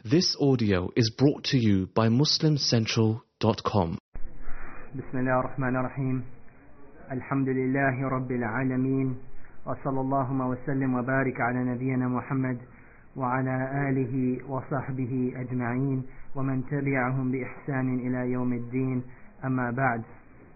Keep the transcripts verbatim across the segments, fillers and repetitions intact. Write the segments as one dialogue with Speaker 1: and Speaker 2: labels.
Speaker 1: This audio is brought to you by muslim central dot com.
Speaker 2: بسم الله الرحمن الرحيم. الحمد لله رب العالمين وصلى الله وسلم وبارك على نبينا محمد وعلى آله وصحبه أجمعين ومن تبعهم بإحسان إلى يوم الدين. أما بعد.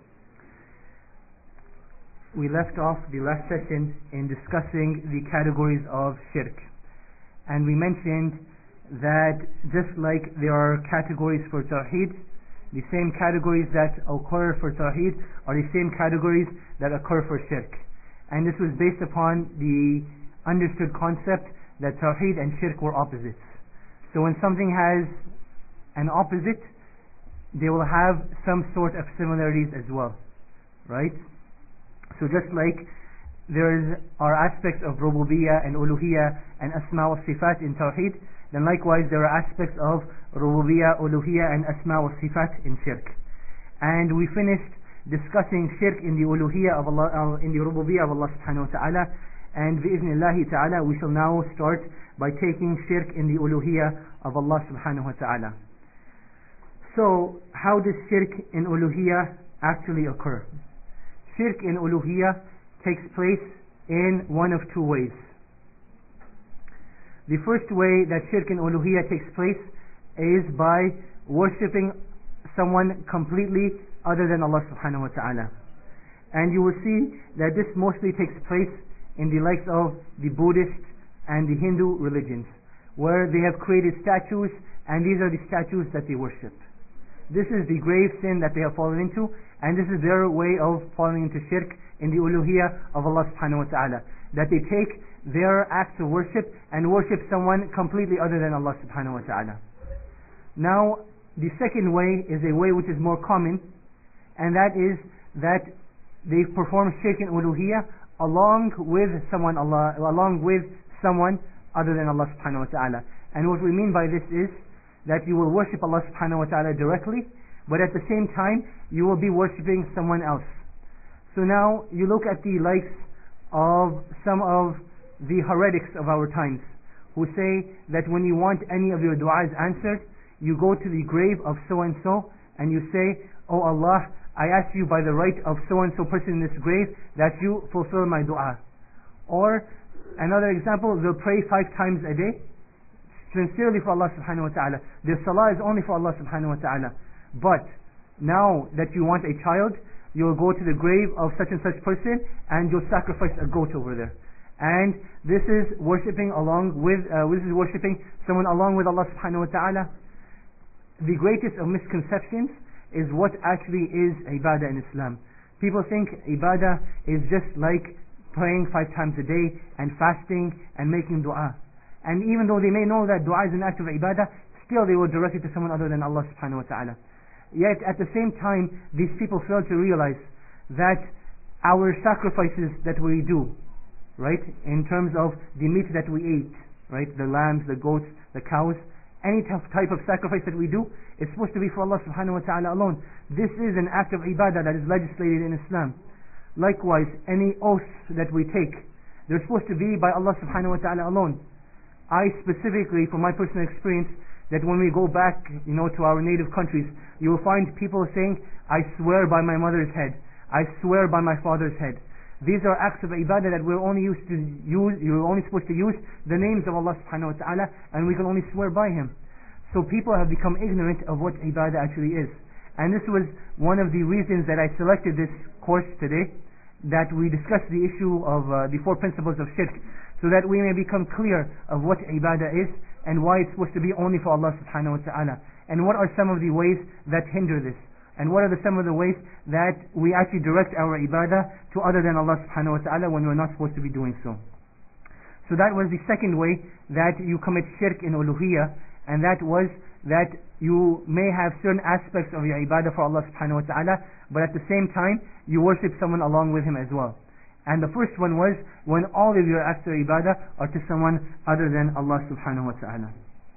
Speaker 2: We left off the last session in discussing the categories of shirk, and we mentioned that just like there are categories for Tawheed, the same categories that occur for Tawheed are the same categories that occur for shirk. And this was based upon the understood concept that Tawheed and shirk were opposites. So when something has an opposite, they will have some sort of similarities as well, right? So just like there are aspects of Rububiyyah and Uluhiyyah and Asma wa Sifat in Tawheed, then likewise there are aspects of Rububiyyah, Uluhiyyah and Asma wa Sifat in Shirk. And we finished discussing Shirk in the Uluhiyyah of Allah, uh, in the Rububiyyah of Allah subhanahu wa ta'ala, and bi'iznillahi ta'ala we shall now start by taking Shirk in the Uluhiyyah of Allah subhanahu wa ta'ala. So how does Shirk in Uluhiyyah actually occur? Shirk in Uluhiyyah takes place in one of two ways. The first way that Shirk in Uluhiyyah takes place is by worshipping someone completely other than Allah subhanahu wa ta'ala. And you will see that this mostly takes place in the likes of the Buddhist and the Hindu religions, where they have created statues and these are the statues that they worship. This is the grave sin that they have fallen into, and this is their way of falling into shirk in the uluhiyyah of Allah subhanahu wa ta'ala, that they take their acts of worship and worship someone completely other than Allah subhanahu wa ta'ala. Now the second way is a way which is more common, and that is that they perform shirk in uluhiyyah along with someone Allah along with someone other than Allah subhanahu wa ta'ala. And what we mean by this is that you will worship Allah subhanahu wa ta'ala directly, but at the same time you will be worshipping someone else. So now you look at the likes of some of the heretics of our times, who say that when you want any of your du'as answered, you go to the grave of so and so and you say, "Oh Allah, I ask you by the right of so and so person in this grave that you fulfill my du'a." Or another example, they'll pray five times a day sincerely for Allah subhanahu wa ta'ala. Their salah is only for Allah subhanahu wa ta'ala. But now that you want a child, you'll go to the grave of such and such person and you'll sacrifice a goat over there. And this is worshipping along with uh, this is worshipping someone along with Allah subhanahu wa ta'ala. The greatest of misconceptions is what actually is ibadah in Islam. People think ibadah is just like praying five times a day and fasting and making dua. And even though they may know that dua is an act of ibadah, still they will direct it to someone other than Allah subhanahu wa ta'ala. Yet at the same time, these people fail to realize that our sacrifices that we do, right, in terms of the meat that we eat, right, the lambs, the goats, the cows, any type of sacrifice that we do, it's supposed to be for Allah subhanahu wa ta'ala alone. This is an act of ibadah that is legislated in Islam. Likewise, any oaths that we take, they're supposed to be by Allah subhanahu wa ta'ala alone. I specifically, from my personal experience, that when we go back, you know, to our native countries, you will find people saying, "I swear by my mother's head, I swear by my father's head." These are acts of ibadah that we're only used to use, you're only supposed to use the names of Allah subhanahu wa ta'ala, and we can only swear by Him. So people have become ignorant of what ibadah actually is. And this was one of the reasons that I selected this course today, that we discuss the issue of uh, the four principles of shirk, so that we may become clear of what ibadah is and why it's supposed to be only for Allah subhanahu wa ta'ala, and what are some of the ways that hinder this, and what are the, some of the ways that we actually direct our ibadah to other than Allah subhanahu wa ta'ala when we're not supposed to be doing so. So that was the second way that you commit shirk in uluhiyyah, and that was that you may have certain aspects of your ibadah for Allah subhanahu wa ta'ala, but at the same time you worship someone along with Him as well. And the first one was when all of your acts of ibadah are to someone other than Allah subhanahu wa ta'ala.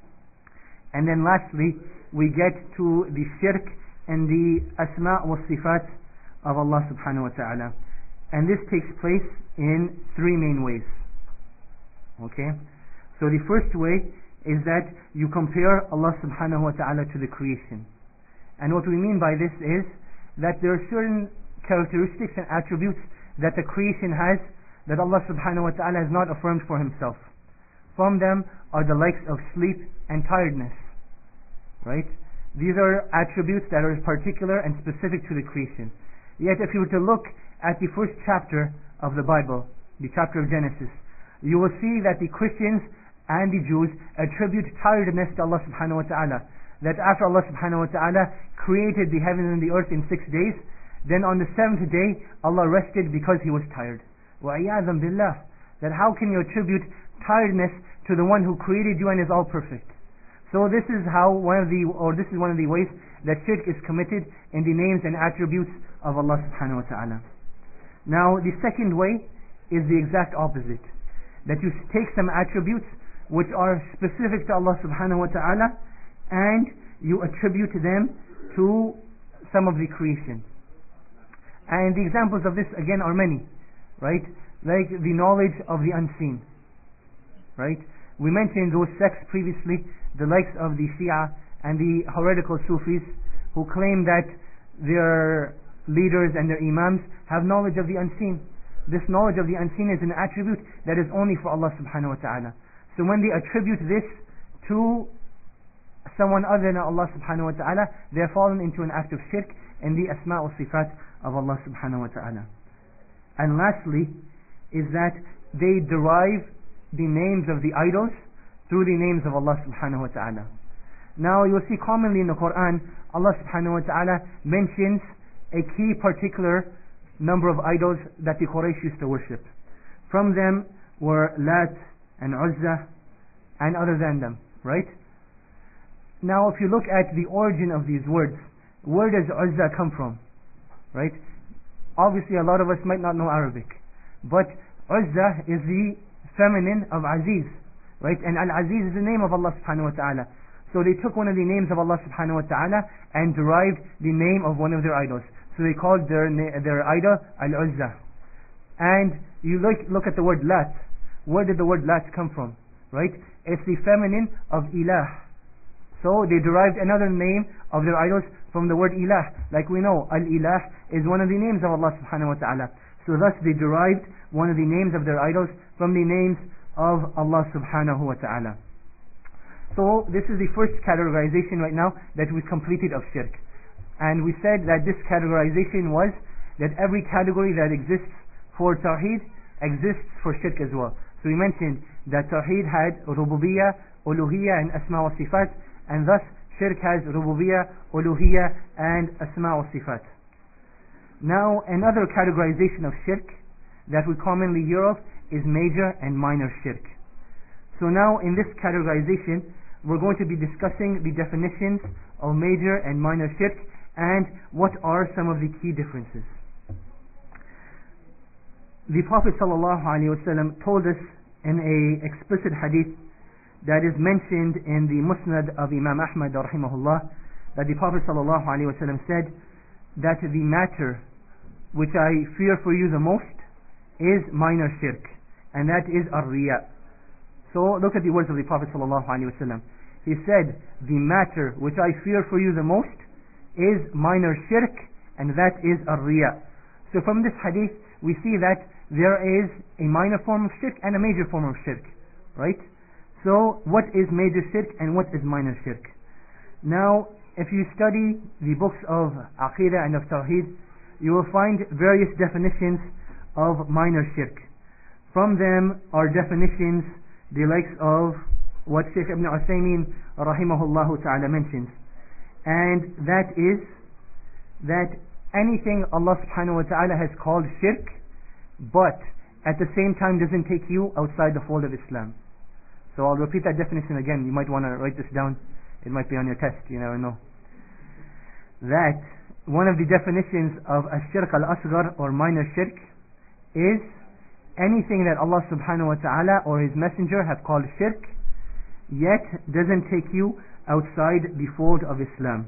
Speaker 2: And then lastly, we get to the shirk and the asma wa sifat of Allah subhanahu wa ta'ala. And this takes place in three main ways. Okay? So the first way is that you compare Allah subhanahu wa ta'ala to the creation. And what we mean by this is that there are certain characteristics and attributes that the creation has that Allah subhanahu wa ta'ala has not affirmed for himself. From them are the likes of sleep and tiredness. Right? These are attributes that are particular and specific to the creation. Yet if you were to look at the first chapter of the Bible, the chapter of Genesis, you will see that the Christians and the Jews attribute tiredness to Allah subhanahu wa ta'ala. That after Allah subhanahu wa ta'ala created the heaven and the earth in six days, then on the seventh day Allah rested because he was tired. وَعِيَاذًا بِاللَّهِ. That how can you attribute tiredness to the one who created you and is all perfect? So this is how one of the, or this is one of the ways that shirk is committed in the names and attributes of Allah subhanahu wa ta'ala. Now the second way is the exact opposite. That you take some attributes which are specific to Allah subhanahu wa ta'ala and you attribute them to some of the creation. And the examples of this again are many, right? Like the knowledge of the unseen, right? We mentioned those sects previously, the likes of the Shia and the heretical Sufis, who claim that their leaders and their imams have knowledge of the unseen. This knowledge of the unseen is an attribute that is only for Allah subhanahu wa ta'ala. So when they attribute this to someone other than Allah subhanahu wa ta'ala, they have fallen into an act of shirk in the asma' wa sifat of Allah subhanahu wa ta'ala. And lastly is that they derive the names of the idols through the names of Allah subhanahu wa ta'ala. Now you'll see commonly in the Quran, Allah subhanahu wa ta'ala mentions a key particular number of idols that the Quraysh used to worship. From them were Lat and Uzza and other than them, right? Now if you look at the origin of these words, where does Uzza come from? Right? Obviously a lot of us might not know Arabic, but Uzza is the feminine of Aziz, right? And Al-Aziz is the name of Allah subhanahu wa ta'ala. So they took one of the names of Allah subhanahu wa ta'ala and derived the name of one of their idols. So they called their their idol Al-Uzza. And you look, look at the word Lat. Where did the word Lat come from? Right? It's the feminine of Ilah. So they derived another name of their idols from the word Ilah. Like we know, Al-Ilah is one of the names of Allah subhanahu wa ta'ala. So thus they derived one of the names of their idols from the names of Allah subhanahu wa ta'ala. So this is the first categorization right now that we completed of shirk. And we said that this categorization was that every category that exists for Tawheed exists for shirk as well. So we mentioned that Tawheed had Rububiyyah, Uluhiyyah and Asma wa Sifat, and thus shirk has Rububiyyah, Uluhiyyah and Asma wa Sifat. Now another categorization of shirk that we commonly hear of is major and minor shirk. So now in this categorization we're going to be discussing the definitions of major and minor shirk and what are some of the key differences. The Prophet ﷺ told us in a explicit hadith that is mentioned in the Musnad of Imam Ahmad rahimahullah, that the Prophet ﷺ said that the matter which I fear for you the most is minor shirk, and that is ar-riya. So look at the words of the Prophet ﷺ. He said, the matter which I fear for you the most is minor shirk, and that is ar-riya. So from this hadith we see that there is a minor form of shirk and a major form of shirk, right? So what is major shirk and what is minor shirk? Now if you study the books of Aqidah and of Tawheed, you will find various definitions of minor shirk. From them are definitions the likes of what Shaykh Ibn Uthaymeen rahimahullah ta'ala mentions, and that is that anything Allah subhanahu wa ta'ala has called shirk, but at the same time doesn't take you outside the fold of Islam. So I'll repeat that definition again. You might want to write this down. It might be on your test, you never know. That one of the definitions of ash-shirk al-asghar or minor shirk is anything that Allah subhanahu wa ta'ala or His Messenger have called shirk, yet doesn't take you outside the fold of Islam.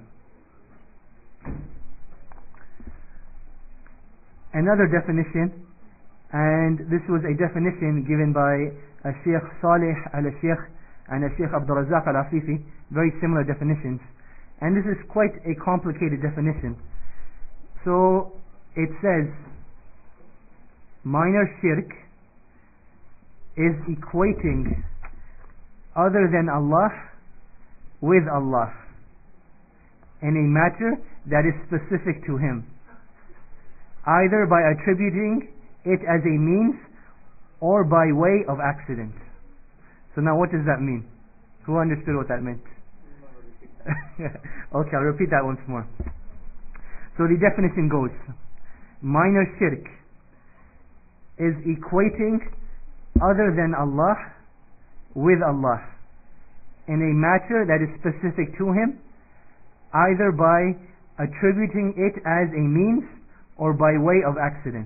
Speaker 2: Another definition, and this was a definition given by Shaykh Salih al-Shaykh and Sheikh Abdul Razak Al-Afifi, very similar definitions. And this is quite a complicated definition. So it says, minor shirk is equating other than Allah with Allah in a matter that is specific to Him, either by attributing it as a means or by way of accident. So now what does that mean? Who understood what that meant? Okay, I'll repeat that once more. So the definition goes, minor shirk is equating other than Allah with Allah in a matter that is specific to Him, either by attributing it as a means or by way of accident.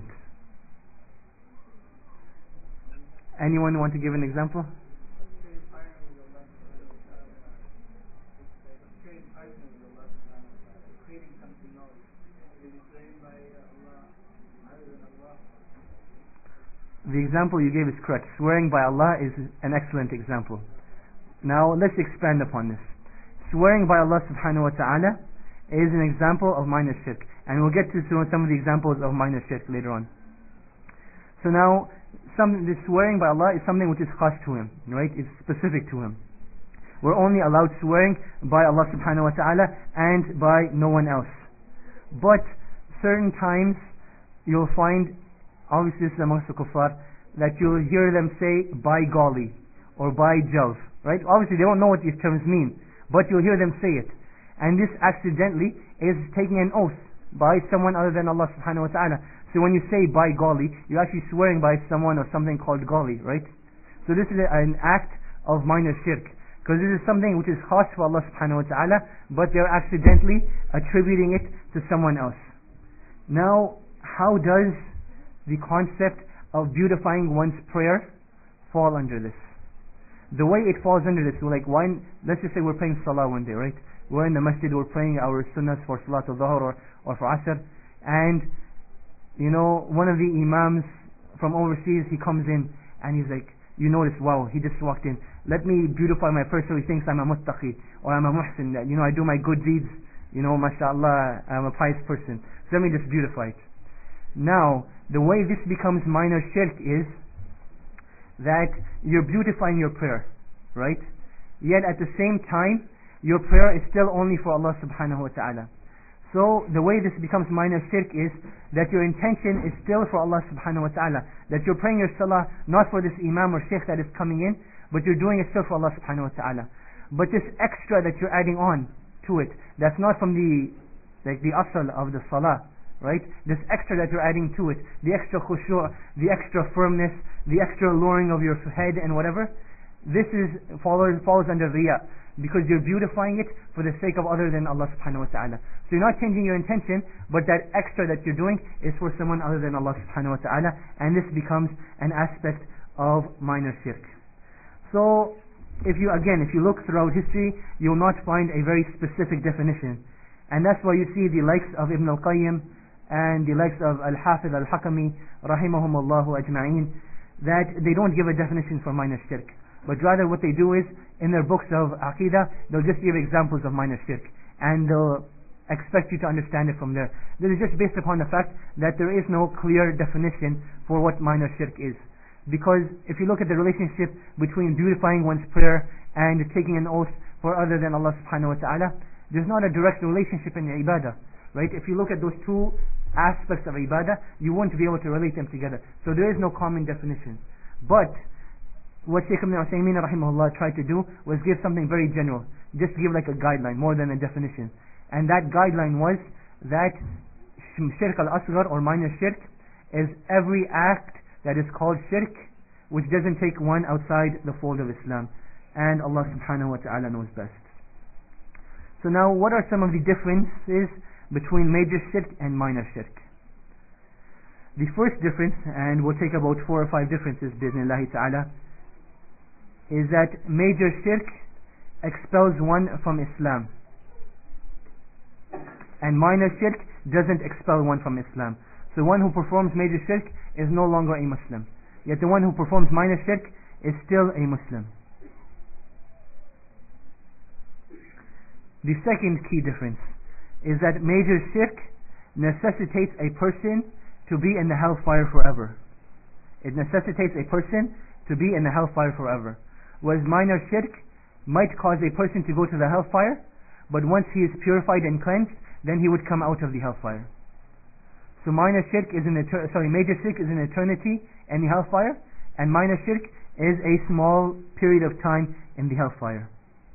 Speaker 2: Anyone want to give an example? The example you gave is correct. Swearing by Allah is an excellent example. Now let's expand upon this. Swearing by Allah subhanahu wa ta'ala is an example of minor shirk, and we'll get to some of the examples of minor shirk later on. So now, some, this swearing by Allah is something which is khas to Him, right? It's specific to Him. We're only allowed swearing by Allah subhanahu wa ta'ala and by no one else. But certain times you'll find, obviously this is amongst the kuffar, that you'll hear them say by golly or by jove, right? Obviously they don't know what these terms mean, but you'll hear them say it. And this accidentally is taking an oath by someone other than Allah subhanahu wa ta'ala. So when you say by golly, you're actually swearing by someone or something called golly, right? So this is an act of minor shirk, because this is something which is khas for Allah subhanahu wa ta'ala, but they're accidentally attributing it to someone else. Now, how does the concept of beautifying one's prayer fall under this? The way it falls under this, like when, let's just say we're praying salah one day, right? We're in the masjid, we're praying our sunnahs for salat al-dhuhr or, or for asr, and you know, one of the imams from overseas, he comes in and he's like, you notice, wow, he just walked in, let me beautify my prayer so he thinks I'm a muttaqi or I'm a muhsin, that, you know, I do my good deeds, you know, mashallah, I'm a pious person, so let me just beautify it. Now, the way this becomes minor shirk is that you're beautifying your prayer, right? Yet at the same time, your prayer is still only for Allah subhanahu wa ta'ala. So the way this becomes minor shirk is that your intention is still for Allah subhanahu wa ta'ala, that you're praying your salah not for this imam or sheikh that is coming in, but you're doing it still for Allah subhanahu wa ta'ala. But this extra that you're adding on to it, that's not from the like the asl of the salah, right? This extra that you're adding to it, the extra khushu', the extra firmness, the extra lowering of your head and whatever, this is follows, falls under riya, because you're beautifying it for the sake of other than Allah subhanahu wa ta'ala. So you're not changing your intention, but that extra that you're doing is for someone other than Allah subhanahu wa ta'ala, and this becomes an aspect of minor shirk. So if you, again, if you look throughout history, you'll not find a very specific definition. And that's why you see the likes of Ibn al-Qayyim and the likes of Al-Hafiz Al-Hakami, rahimahumullahu ajma'in, that they don't give a definition for minor shirk. But rather what they do is, in their books of Aqidah, they'll just give examples of minor shirk, and they'll expect you to understand it from there. This is just based upon the fact that there is no clear definition for what minor shirk is. Because if you look at the relationship between beautifying one's prayer and taking an oath for other than Allah subhanahu wa ta'ala, there's not a direct relationship in the ibadah, right? If you look at those two aspects of ibadah, you won't be able to relate them together. So there is no common definition. But what Shaykh Ibn Uthaymeen rahimahullah tried to do was give something very general, just give like a guideline more than a definition. And that guideline was that shirk al-asghar or minor shirk is every act that is called shirk which doesn't take one outside the fold of Islam, and Allah subhanahu wa ta'ala knows best. So now what are some of the differences between major shirk and minor shirk? The first difference, and we'll take about four or five differences bi'idhnillahi ta'ala, is that major shirk expels one from Islam, and minor shirk doesn't expel one from Islam. So one who performs major shirk is no longer a Muslim, yet the one who performs minor shirk is still a Muslim. The second key difference is that major shirk necessitates a person to be in the hellfire forever. It necessitates a person to be in the hellfire forever. Whereas minor shirk might cause a person to go to the hellfire, but once he is purified and cleansed, then he would come out of the hellfire. So minor shirk is an etern- sorry, major shirk is an eternity in the hellfire, and minor shirk is a small period of time in the hellfire.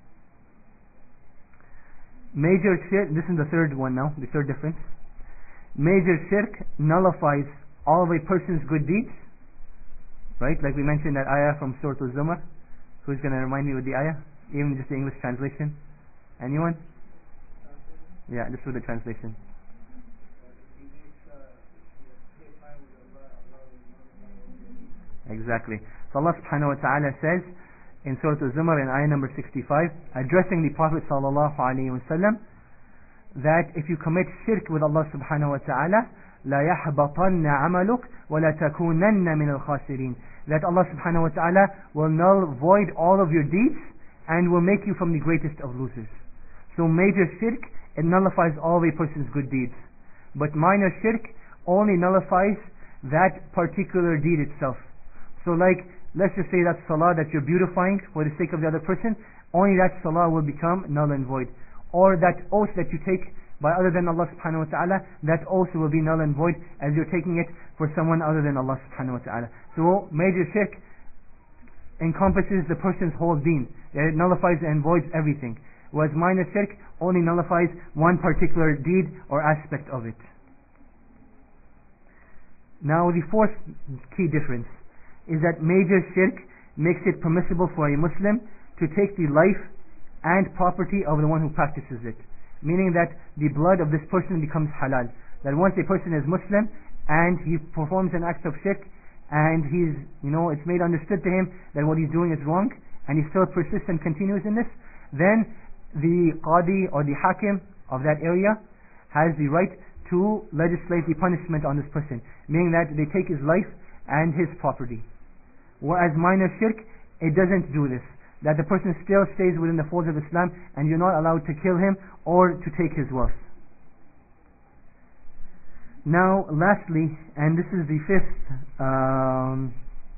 Speaker 2: Major shirk, this is the third one now, the third difference. Major shirk nullifies all of a person's good deeds, right? Like we mentioned that ayah from Surah Al-Zumar. Who's going to remind me with the ayah? Even just the English translation? Anyone? Yeah, just with the translation. Exactly. So Allah subhanahu wa ta'ala says in Surah Al-Zumar in ayah number sixty-five, addressing the Prophet sallallahu alaihi wasallam, that if you commit shirk with Allah subhanahu wa ta'ala, لا يحبطن عملك ولا تكونن من الخاسرين, that Allah subhanahu wa ta'ala will null void all of your deeds and will make you from the greatest of losers. So major shirk, it nullifies all of a person's good deeds, but minor shirk only nullifies that particular deed itself. So like, let's just say that salah that you're beautifying for the sake of the other person, only that salah will become null and void. Or that oath that you take by other than Allah subhanahu wa ta'ala, that oath will be null and void as you're taking it for someone other than Allah subhanahu wa ta'ala. So major shirk encompasses the person's whole deen. It nullifies and voids everything. Whereas minor shirk only nullifies one particular deed or aspect of it. Now the fourth key difference is that major shirk makes it permissible for a Muslim to take the life and property of the one who practices it. Meaning that the blood of this person becomes halal. That once a person is Muslim and he performs an act of shirk and he's, you know, it's made understood to him that what he's doing is wrong and he still persists and continues in this, then the qadi or the hakim of that area has the right to legislate the punishment on this person. Meaning that they take his life and his property. Whereas minor shirk, it doesn't do this. That the person still stays within the folds of Islam and you're not allowed to kill him or to take his wealth. Now lastly, and this is the fifth um,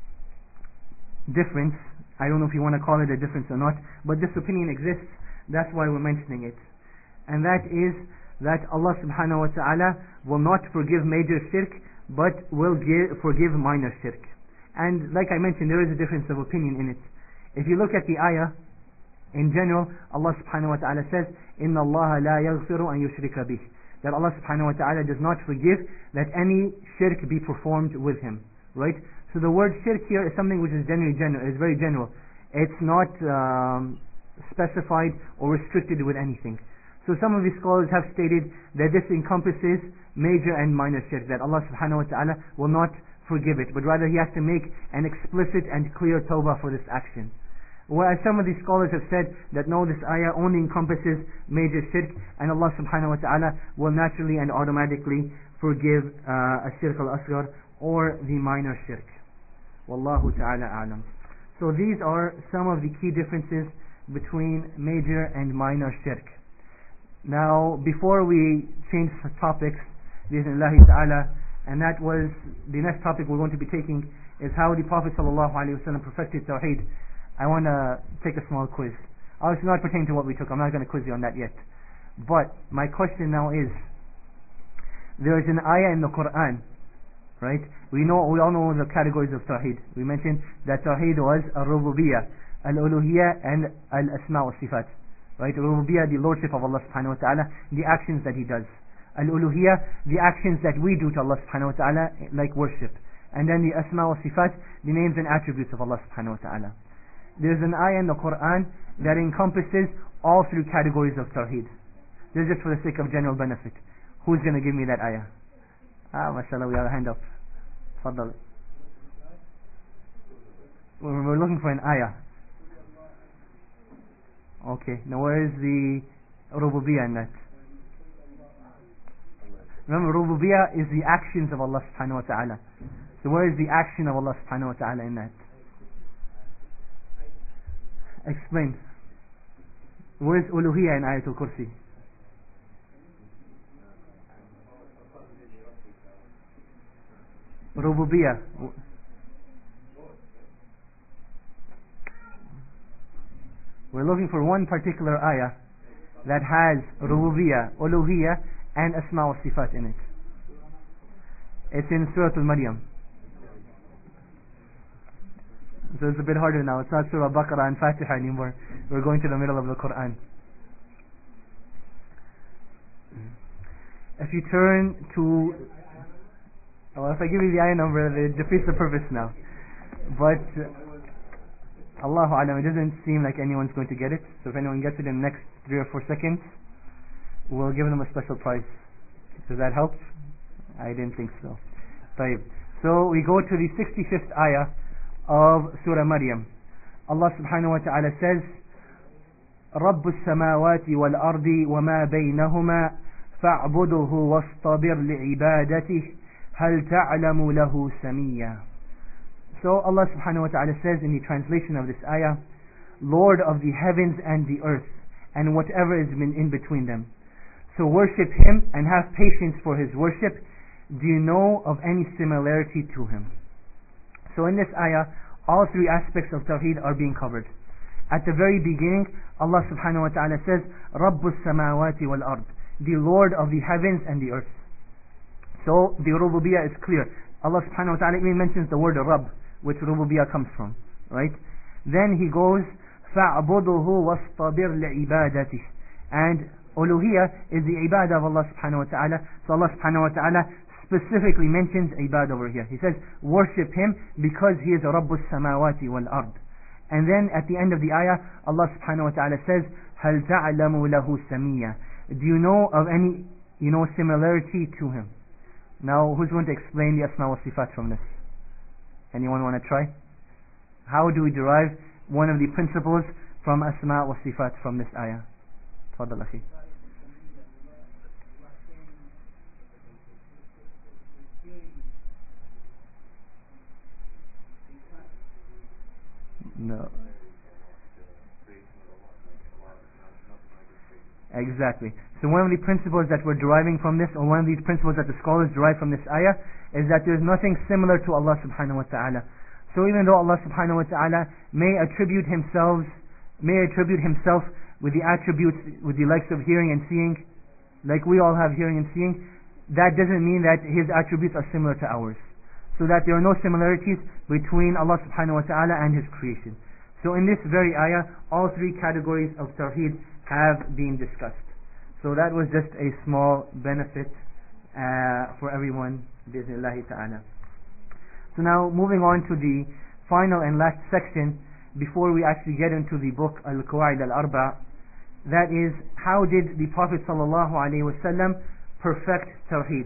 Speaker 2: difference, I don't know if you want to call it a difference or not, but this opinion exists, that's why we're mentioning it. And that is that Allah subhanahu wa ta'ala will not forgive major shirk but will give, forgive minor shirk. And like I mentioned, there is a difference of opinion in it. If you look at the ayah, in general, Allah subhanahu wa ta'ala says, إِنَّ اللَّهَ لَا يَغْفِرُ أَن يُشْرِكَ بِهِ, that Allah subhanahu wa ta'ala does not forgive that any shirk be performed with Him. Right? So the word shirk here is something which is generally general, is very general. It's not um, specified or restricted with anything. So some of the scholars have stated that this encompasses major and minor shirk, that Allah subhanahu wa ta'ala will not forgive it, but rather He has to make an explicit and clear tawbah for this action. Whereas some of these scholars have said that no, this ayah only encompasses major shirk and Allah subhanahu wa ta'ala will naturally and automatically forgive uh, a shirk al-asghar or the minor shirk. Wallahu ta'ala a'lam. So these are some of the key differences between major and minor shirk. Now before we change topics, bi'idhnillahi ta'ala, and that was the next topic we're going to be taking, is how the Prophet sallallahu alaihi wasallam perfected Tawheed. I want to take a small quiz. Obviously not pertaining to what we took, I'm not going to quiz you on that yet. But my question now is, there is an ayah in the Quran, right? We know, we all know the categories of Tawheed. We mentioned that Tawheed was al-Rububiyyah, al-Uluhiyyah, and al-Asma' wa-Sifat. Right? Al-Rububiyyah, the Lordship of Allah subhanahu wa ta'ala, the actions that He does. Al-Uluhiyyah, the actions that we do to Allah subhanahu wa ta'ala, like worship. And then the Asma' wa Sifat, the names and attributes of Allah subhanahu wa ta'ala. There's an ayah in the Quran that encompasses all three categories of Tawheed. This is just for the sake of general benefit. Who's going to give me that ayah? Ah, mashallah, we have a hand up. Faddal. We're looking for an ayah. Okay, now where is the Rububiyyah in that? Remember, Rububiyyah is the actions of Allah subhanahu wa ta'ala. So where is the action of Allah subhanahu wa ta'ala in that? Explain. Where's uluhiyah in Ayatul Kursi? Rububiyyah. We're looking for one particular ayah that has rububiyyah, uluhiyah, and asma wa sifat in it. It's in Surah Al-Maryam. So it's a bit harder now. It's not Surah Baqarah and Fatiha anymore. We're going to the middle of the Quran. If you turn to, well, if I give you the ayah number, it defeats the purpose now. But uh, Allahu Alam, it doesn't seem like anyone's going to get it. So if anyone gets it in the next three or four seconds, we'll give them a special prize. Does that help? I didn't think so. طيب. So we go to the sixty-fifth ayah of Surah Maryam. Allah subhanahu wa ta'ala says, رب السماوات والأرض وما بينهما فاعبده واصطبر لعبادته هل تعلم له سميا. So Allah subhanahu wa ta'ala says in the translation of this ayah, Lord of the heavens and the earth and whatever is in between them. So worship Him and have patience for His worship. Do you know of any similarity to Him? So in this ayah, all three aspects of Tawheed are being covered. At the very beginning, Allah subhanahu wa ta'ala says, Rabbus samawati wal ard, the Lord of the heavens and the earth. So the rububiyyah is clear. Allah subhanahu wa ta'ala even mentions the word Rabb, which rububiyyah comes from. Right? Then He goes, فَاعْبُدُهُ وَاصْطَبِرْ لِعِبَادَتِهِ. And uluhiyyah is the ibadah of Allah subhanahu wa ta'ala. So Allah subhanahu wa ta'ala specifically mentions ibad over here. He says, worship Him because He is Rabbus samawati wal ard. And then at the end of the ayah, Allah subhanahu wa ta'ala says, هَلْ تَعْلَمُ لَهُ سَمِيًّا. Do you know of any, you know, similarity to Him? Now, who's going to explain the asma wa sifat from this? Anyone want to try? How do we derive one of the principles from asma wa sifat from this ayah? تفضل أخي. No. Exactly. So one of the principles that we're deriving from this, or one of these principles that the scholars derive from this ayah, is that there's nothing similar to Allah subhanahu wa ta'ala. So even though Allah subhanahu wa ta'ala may attribute himself, may attribute himself with the attributes, with the likes of hearing and seeing, like we all have hearing and seeing, that doesn't mean that His attributes are similar to ours. So that there are no similarities between Allah subhanahu wa ta'ala and His creation. So in this very ayah, all three categories of Tawheed have been discussed. So that was just a small benefit uh, for everyone, bi'iznillahi ta'ala. So now moving on to the final and last section, before we actually get into the book Al-Qawaid Al-Arba', that is, how did the Prophet sallallahu alaihi wasallam perfect Tawheed?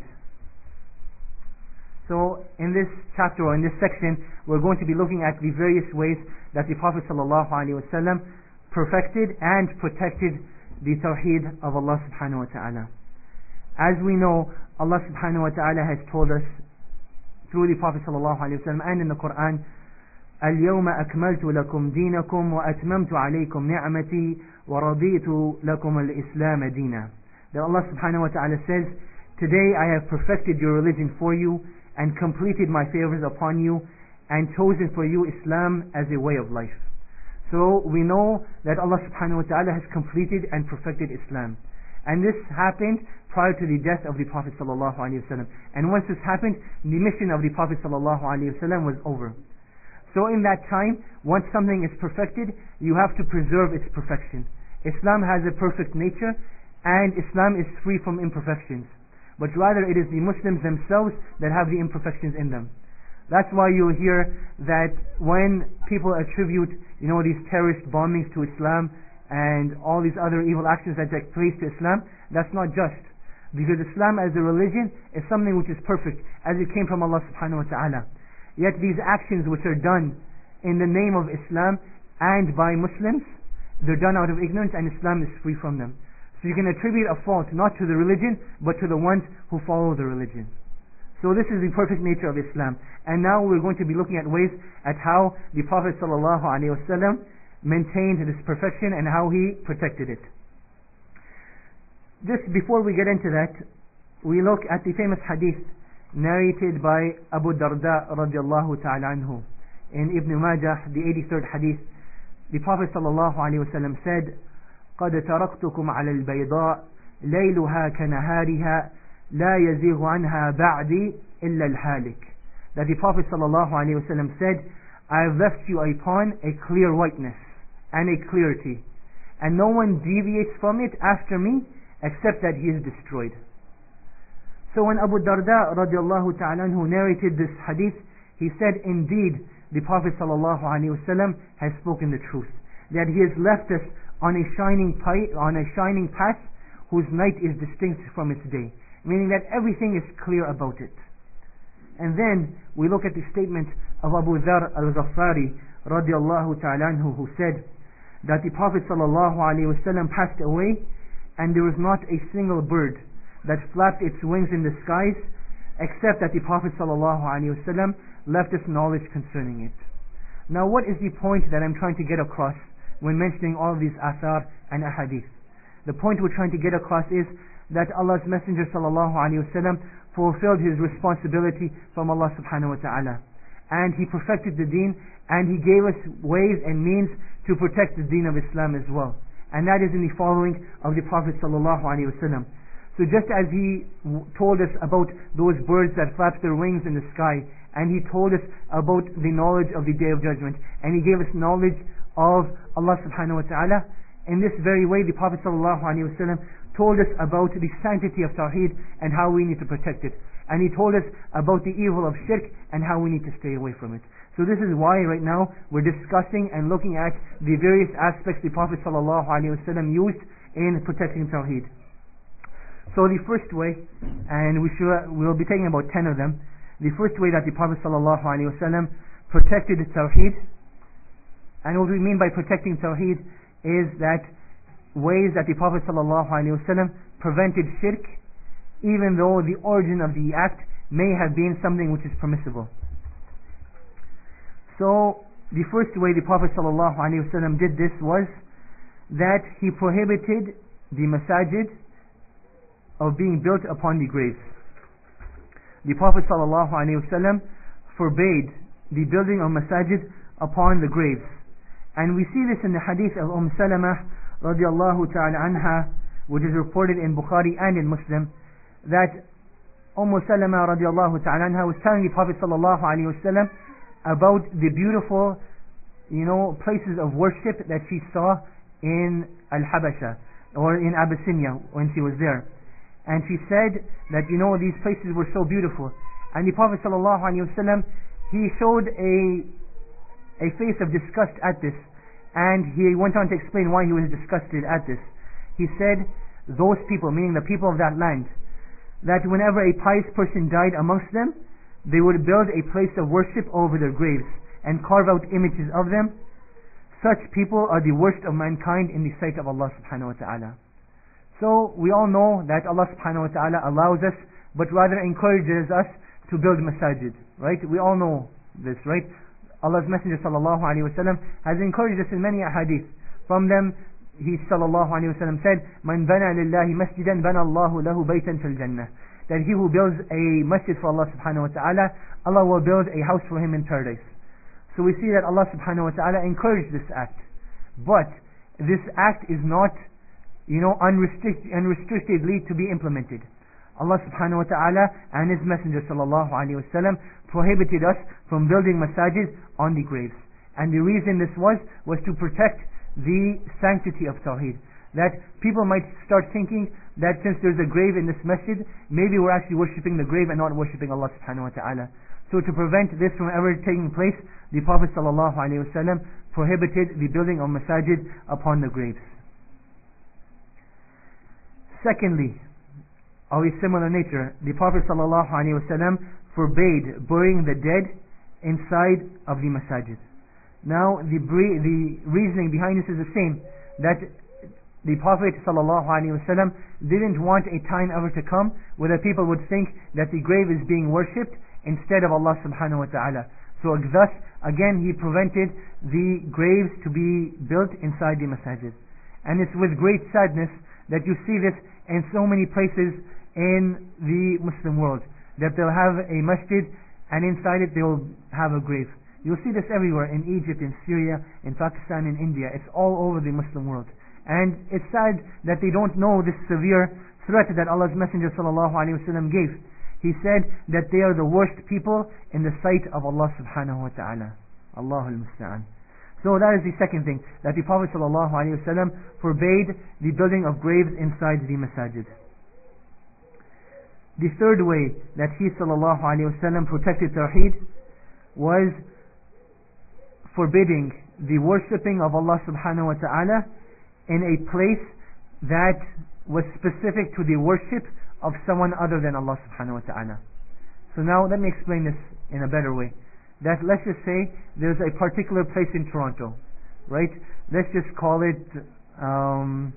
Speaker 2: So in this chapter, or in this section, we're going to be looking at the various ways that the Prophet sallallahu alaihi wasallam perfected and protected the Tawheed of Allah subhanahu wa ta'ala. As we know, Allah subhanahu wa ta'ala has told us through the Prophet sallallahu alaihi wasallam and in the Quran, اليوم أكملت لكم دينكم وأتممت عليكم نعمتي ورضيت لكم الإسلام دينا. That Allah subhanahu wa ta'ala says, today I have perfected your religion for you and completed my favors upon you and chosen for you Islam as a way of life. So we know that Allah subhanahu wa ta'ala has completed and perfected Islam. And this happened prior to the death of the Prophet sallallahu alaihi wasallam. And once this happened, the mission of the Prophet sallallahu alaihi wasallam was over. So in that time, once something is perfected, you have to preserve its perfection. Islam has a perfect nature, and Islam is free from imperfections. But rather it is the Muslims themselves that have the imperfections in them. That's why you'll hear that when people attribute, you know, these terrorist bombings to Islam and all these other evil actions that take place to Islam, that's not just. Because Islam as a religion is something which is perfect, as it came from Allah subhanahu wa ta'ala. Yet these actions which are done in the name of Islam and by Muslims, they're done out of ignorance, and Islam is free from them. So you can attribute a fault not to the religion, but to the ones who follow the religion. So this is the perfect nature of Islam. And now we're going to be looking at ways at how the Prophet sallallahu alaihi wasallam maintained this perfection and how he protected it. Just before we get into that, we look at the famous hadith narrated by Abu Darda radiallahu ta'ala anhu. In Ibn Majah, the eighty-third hadith, the Prophet sallallahu alaihi wasallam said, قَدْ تَرَكْتُكُمْ عَلَى الْبَيْضَاءِ لَيْلُهَا كَنَهَارِهَا لَا يَزِيغُ عَنْهَا بَعْدِي إِلَّا الْحَالِكِ. That the Prophet sallallahu alaihi wasallam said, I have left you upon a clear whiteness and a clarity, and no one deviates from it after me except that he is destroyed. So when Abu Darda radiallahu ta'ala anhu narrated this hadith, he said, indeed, the Prophet sallallahu alaihi wasallam has spoken the truth, that he has left us on a shining pi- on a shining path whose night is distinct from its day, meaning that everything is clear about it. And then we look at the statement of Abu Dharr al-Ghaffari radiallahu ta'ala anhu, who said that the Prophet sallallahu alaihi wasallam passed away and there was not a single bird that flapped its wings in the skies except that the Prophet sallallahu alaihi wasallam left us knowledge concerning it. Now what is the point that I'm trying to get across when mentioning all of these athar and ahadith? The point we're trying to get across is that Allah's Messenger sallallahu alaihi wasallam fulfilled his responsibility from Allah subhanahu wa ta'ala, and he perfected the deen, and he gave us ways and means to protect the deen of Islam as well, and that is in the following of the Prophet sallallahu alaihi wasallam. So just as he w- told us about those birds that flap their wings in the sky, and he told us about the knowledge of the Day of Judgment, and he gave us knowledge of Allah subhanahu wa ta'ala, in this very way the Prophet sallallahu alaihi wasallam told us about the sanctity of Tawheed and how we need to protect it. And he told us about the evil of shirk and how we need to stay away from it. So this is why right now we're discussing and looking at the various aspects the Prophet sallallahu alaihi wasallam used in protecting Tawheed. So the first way, and we should, we'll be taking about ten of them, the first way that the Prophet sallallahu alaihi wasallam protected Tawheed, and what we mean by protecting Tawheed is that ways that the Prophet sallallahu alaihi wasallam prevented shirk, even though the origin of the act may have been something which is permissible. So the first way the Prophet sallallahu alaihi wasallam did this was that he prohibited the masajid of being built upon the graves. The Prophet sallallahu alaihi wasallam forbade the building of masajid upon the graves, and we see this in the hadith of Umm Salamah radiallahu ta'ala anha, which is reported in Bukhari and in Muslim, that Umm Salamah radiallahu ta'ala anha was telling the Prophet sallallahu alaihi wasallam about the beautiful, you know, places of worship that she saw in Al-Habasha, or in Abyssinia when she was there. And she said that, you know, these places were so beautiful. And the Prophet sallallahu alaihi wasallam, he showed a a face of disgust at this, and he went on to explain why he was disgusted at this. He said, those people, meaning the people of that land, that whenever a pious person died amongst them, they would build a place of worship over their graves and carve out images of them. Such people are the worst of mankind in the sight of Allah subhanahu wa ta'ala. So we all know that Allah subhanahu wa ta'ala allows us, but rather encourages us to build masajid, right? We all know this, right? Allah's Messenger sallallahu alaihi wasallam has encouraged us in many ahadith. From them, he sallallahu alaihi wasallam said, "Man bana lillahi masjidan bana Allahu lahu baytan fil jannah." That he who builds a masjid for Allah subhanahu wa ta'ala, Allah will build a house for him in paradise. So we see that Allah subhanahu wa ta'ala encouraged this act, but this act is not, you know, unrestrict, unrestrictedly to be implemented. Allah subhanahu wa ta'ala and His Messenger sallallahu alaihi wasallam prohibited us from building masajid on the graves. And the reason this was, was to protect the sanctity of Tawheed. That people might start thinking that since there's a grave in this masjid, maybe we're actually worshipping the grave and not worshipping Allah subhanahu wa ta'ala. So to prevent this from ever taking place, the Prophet sallallahu alaihi wasallam prohibited the building of masajid upon the graves. Secondly, of a similar nature, the Prophet sallallahu alaihi wasallam forbade burying the dead inside of the masajid. Now the bre- the reasoning behind this is the same, that the Prophet sallallahu alaihi wasallam didn't want a time ever to come where the people would think that the grave is being worshipped instead of Allah subhanahu wa ta'ala. So thus, again, he prevented the graves to be built inside the masajid. And it's with great sadness that you see this in so many places in the Muslim world, that they'll have a masjid and inside it they'll have a grave. You'll see this everywhere, in Egypt, in Syria, in Pakistan, in India. It's all over the Muslim world. And it's sad that they don't know this severe threat that Allah's Messenger ﷺ gave. He said that they are the worst people in the sight of Allah subhanahu wa ta'ala. Allahul Musta'an. So that is the second thing, that the Prophet ﷺ forbade the building of graves inside the masajid. The third way that he ﷺ protected Tawheed was forbidding the worshipping of Allah subhanahu wa ta'ala in a place that was specific to the worship of someone other than Allah subhanahu wa ta'ala. So now let me explain this in a better way. That let's just say there's a particular place in Toronto, right? Let's just call it um,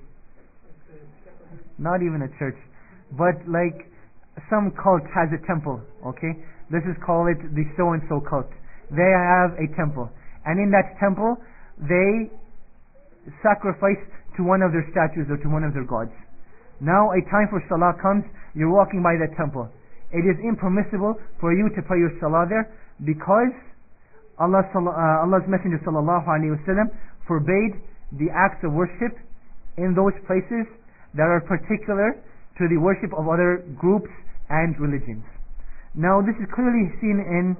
Speaker 2: not even a church, but like some cult has a temple, okay? Let's just call it the so-and-so cult. They have a temple, and in that temple they sacrifice to one of their statues or to one of their gods. Now a time for salah comes, you're walking by that temple. It is impermissible for you to pray your salah there because Allah, uh, Allah's Messenger sallallahu alaihi wasallam forbade the acts of worship in those places that are particular to the worship of other groups and religions. Now this is clearly seen in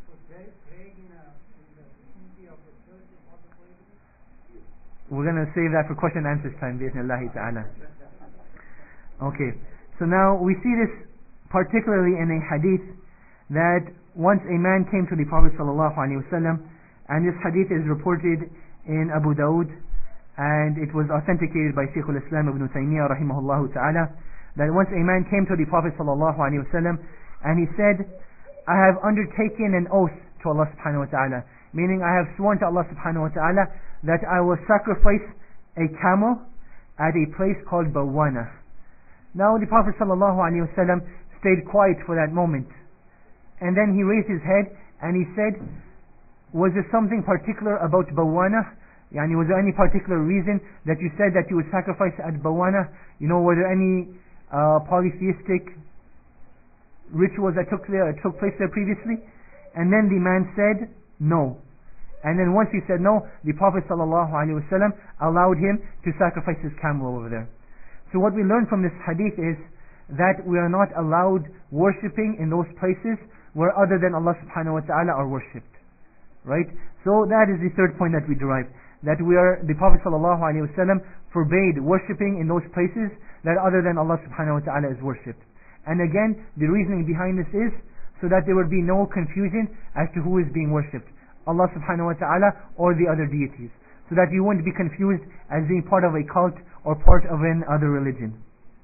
Speaker 2: we're going to save that for question and answers time, bi'idhnillahi ta'ala. Okay, so now we see this particularly in a hadith that once a man came to the Prophet sallallahu alaihi wasallam, and this hadith is reported in Abu Dawud, and it was authenticated by Shaykh al-Islam ibn Taymiyyah rahimahullah ta'ala, that once a man came to the Prophet sallallahu alaihi wasallam and he said, I have undertaken an oath to Allah subhanahu wa ta'ala, meaning I have sworn to Allah subhanahu wa ta'ala that I will sacrifice a camel at a place called Bawana. Now the Prophet ﷺ stayed quiet for that moment, and then he raised his head and he said, was there something particular about Bawana? Yani, was there any particular reason that you said that you would sacrifice at Bawana? You know, were there any uh, polytheistic rituals that took, there, took place there previously? And then the man said no. And then once he said no, the Prophet ﷺ allowed him to sacrifice his camel over there. So what we learn from this hadith is that we are not allowed worshipping in those places where other than Allah subhanahu wa ta'ala are worshipped. Right? So that is the third point that we derive. That we are, the Prophet sallallahu alaihi wasallam forbade worshipping in those places that other than Allah subhanahu wa ta'ala is worshipped. And again, the reasoning behind this is so that there would be no confusion as to who is being worshipped, Allah subhanahu wa ta'ala or the other deities. So that you wouldn't be confused as being part of a cult or part of another religion.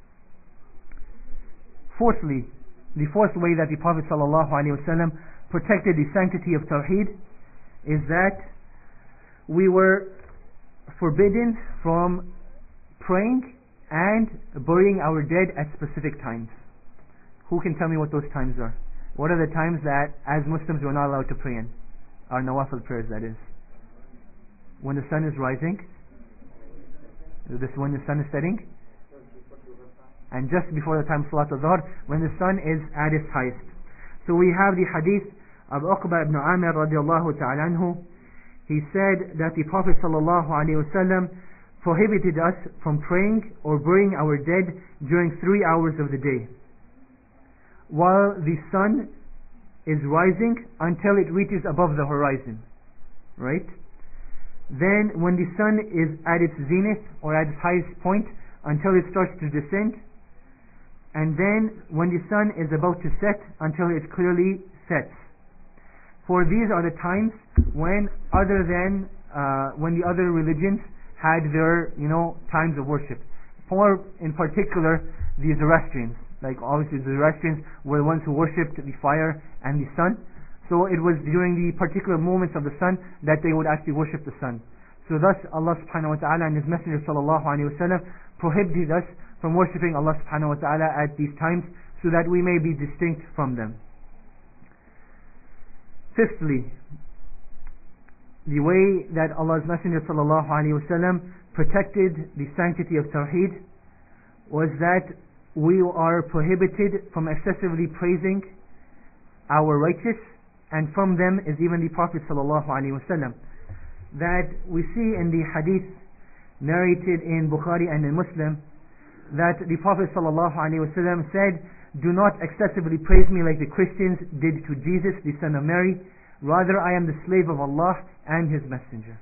Speaker 2: Fourthly, the fourth way that the Prophet sallallahu alaihi wasallam protected the sanctity of Tawheed is that we were forbidden from praying and burying our dead at specific times. Who can tell me what those times are? What are the times that as Muslims we're not allowed to pray in? Our nawafil prayers, that is. When the sun is rising, this when the sun is setting, and just before the time Salat al-Dhuhr, when the sun is at its highest. So we have the hadith of Uqba ibn Amir radiallahu ta'ala anhu. He said that the Prophet sallallahu alaihi wasallam prohibited us from praying or burying our dead during three hours of the day, while the sun is rising until it reaches above the horizon. Right? Then when the sun is at its zenith or at its highest point until it starts to descend, and then when the sun is about to set until it clearly sets. For these are the times when other than uh, when the other religions had their, you know, times of worship. For in particular the Zoroastrians, like obviously the Zoroastrians were the ones who worshipped the fire and the sun. So it was during the particular moments of the sun that they would actually worship the sun. So thus Allah subhanahu wa ta'ala and His Messenger sallallahu alaihi wasallam prohibited us from worshipping Allah subhanahu wa ta'ala at these times so that we may be distinct from them. Fifthly, the way that Allah's Messenger sallallahu alaihi wasallam protected the sanctity of Tawheed was that we are prohibited from excessively praising our righteous, and from them is even the Prophet sallallahu alaihi wasallam. That we see in the hadith narrated in Bukhari and in Muslim that the Prophet sallallahu alaihi wasallam said, "Do not excessively praise me like the Christians did to Jesus, the son of Mary. Rather, I am the slave of Allah and His Messenger."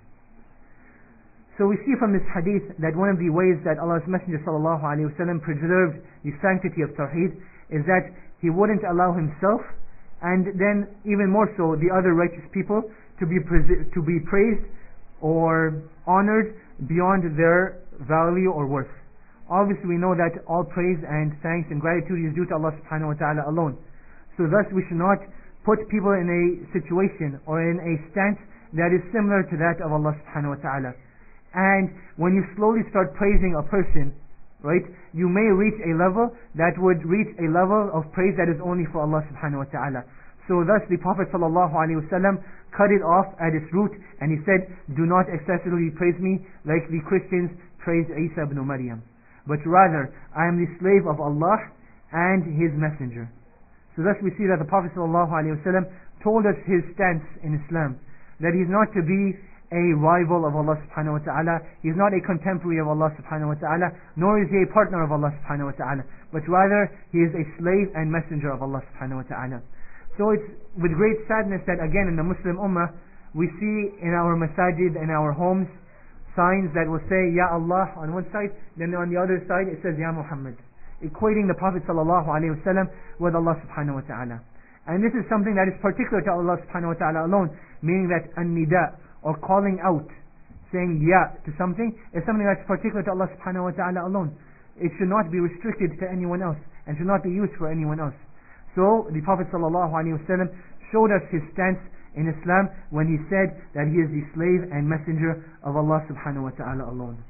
Speaker 2: So we see from this hadith that one of the ways that Allah's Messenger sallallahu alaihi wasallam preserved the sanctity of Tawheed is that He wouldn't allow Himself, and then even more so the other righteous people, to be to be praised or honored beyond their value or worth. Obviously we know that all praise and thanks and gratitude is due to Allah subhanahu wa ta'ala alone. So thus we should not put people in a situation or in a stance that is similar to that of Allah subhanahu wa ta'ala. And when you slowly start praising a person, right, you may reach a level that would reach a level of praise that is only for Allah subhanahu wa ta'ala. So thus the Prophet sallallahu alaihi wasallam cut it off at its root, and he said, "Do not excessively praise me like the Christians praised Isa ibn Maryam, but rather I am the slave of Allah and His Messenger." So thus we see that the Prophet sallallahu alaihi wasallam told us his stance in Islam, that he is not to be a rival of Allah subhanahu wa ta'ala, he is not a contemporary of Allah subhanahu wa ta'ala, nor is he a partner of Allah subhanahu wa ta'ala, but rather he is a slave and messenger of Allah subhanahu wa ta'ala. So it's with great sadness that again in the Muslim Ummah we see in our masajid and our homes signs that will say Ya Allah on one side, then on the other side it says Ya Muhammad, equating the Prophet sallallahu alaihi wasallam with Allah subhanahu wa ta'ala. And this is something that is particular to Allah subhanahu wa ta'ala alone, meaning that an-nida, or calling out, saying ya to something, is something that's particular to Allah subhanahu wa ta'ala alone. It should not be restricted to anyone else and should not be used for anyone else. So the Prophet sallallahu alaihi wasallam showed us his stance in Islam when he said that he is the slave and messenger of Allah subhanahu wa ta'ala alone.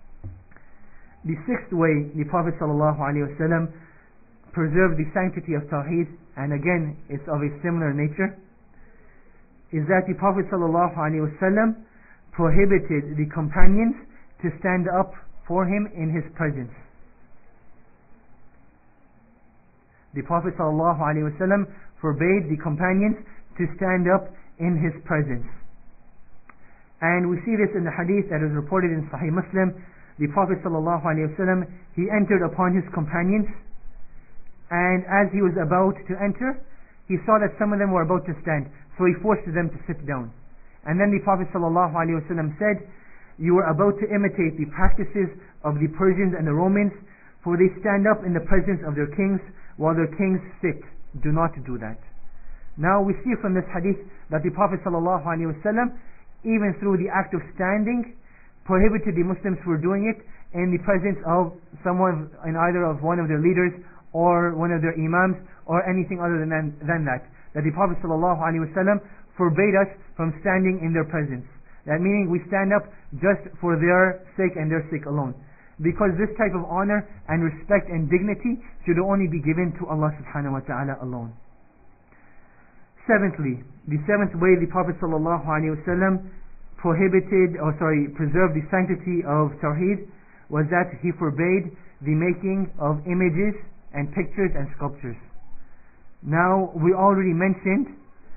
Speaker 2: The sixth way the Prophet sallallahu alaihi wasallam preserved the sanctity of Tawheed, and again it's of a similar nature, is that the Prophet sallallahu alaihi wasallam prohibited the companions to stand up for him in his presence. The Prophet sallallahu alaihi wasallam forbade the companions to stand up in his presence. And we see this in the hadith that is reported in Sahih Muslim. The Prophet sallallahu alaihi wasallam, he entered upon his companions, and as he was about to enter, he saw that some of them were about to stand, so he forced them to sit down. And then the Prophet sallallahu alaihi wasallam said, "You are about to imitate the practices of the Persians and the Romans, for they stand up in the presence of their kings while their kings sit. Do not do that." Now we see from this hadith that the Prophet sallallahu alaihi wasallam, even through the act of standing, prohibited the Muslims from doing it in the presence of someone, in either of one of their leaders or one of their imams or anything other than than that. That the Prophet sallallahu alaihi wasallam forbade us from standing in their presence. That meaning we stand up just for their sake and their sake alone, because this type of honor and respect and dignity should only be given to Allah subhanahu wa ta'ala alone. Seventhly, the seventh way the Prophet sallallahu alaihi wasallam prohibited, or sorry, preserved the sanctity of Tawheed was that he forbade the making of images and pictures and sculptures. Now we already mentioned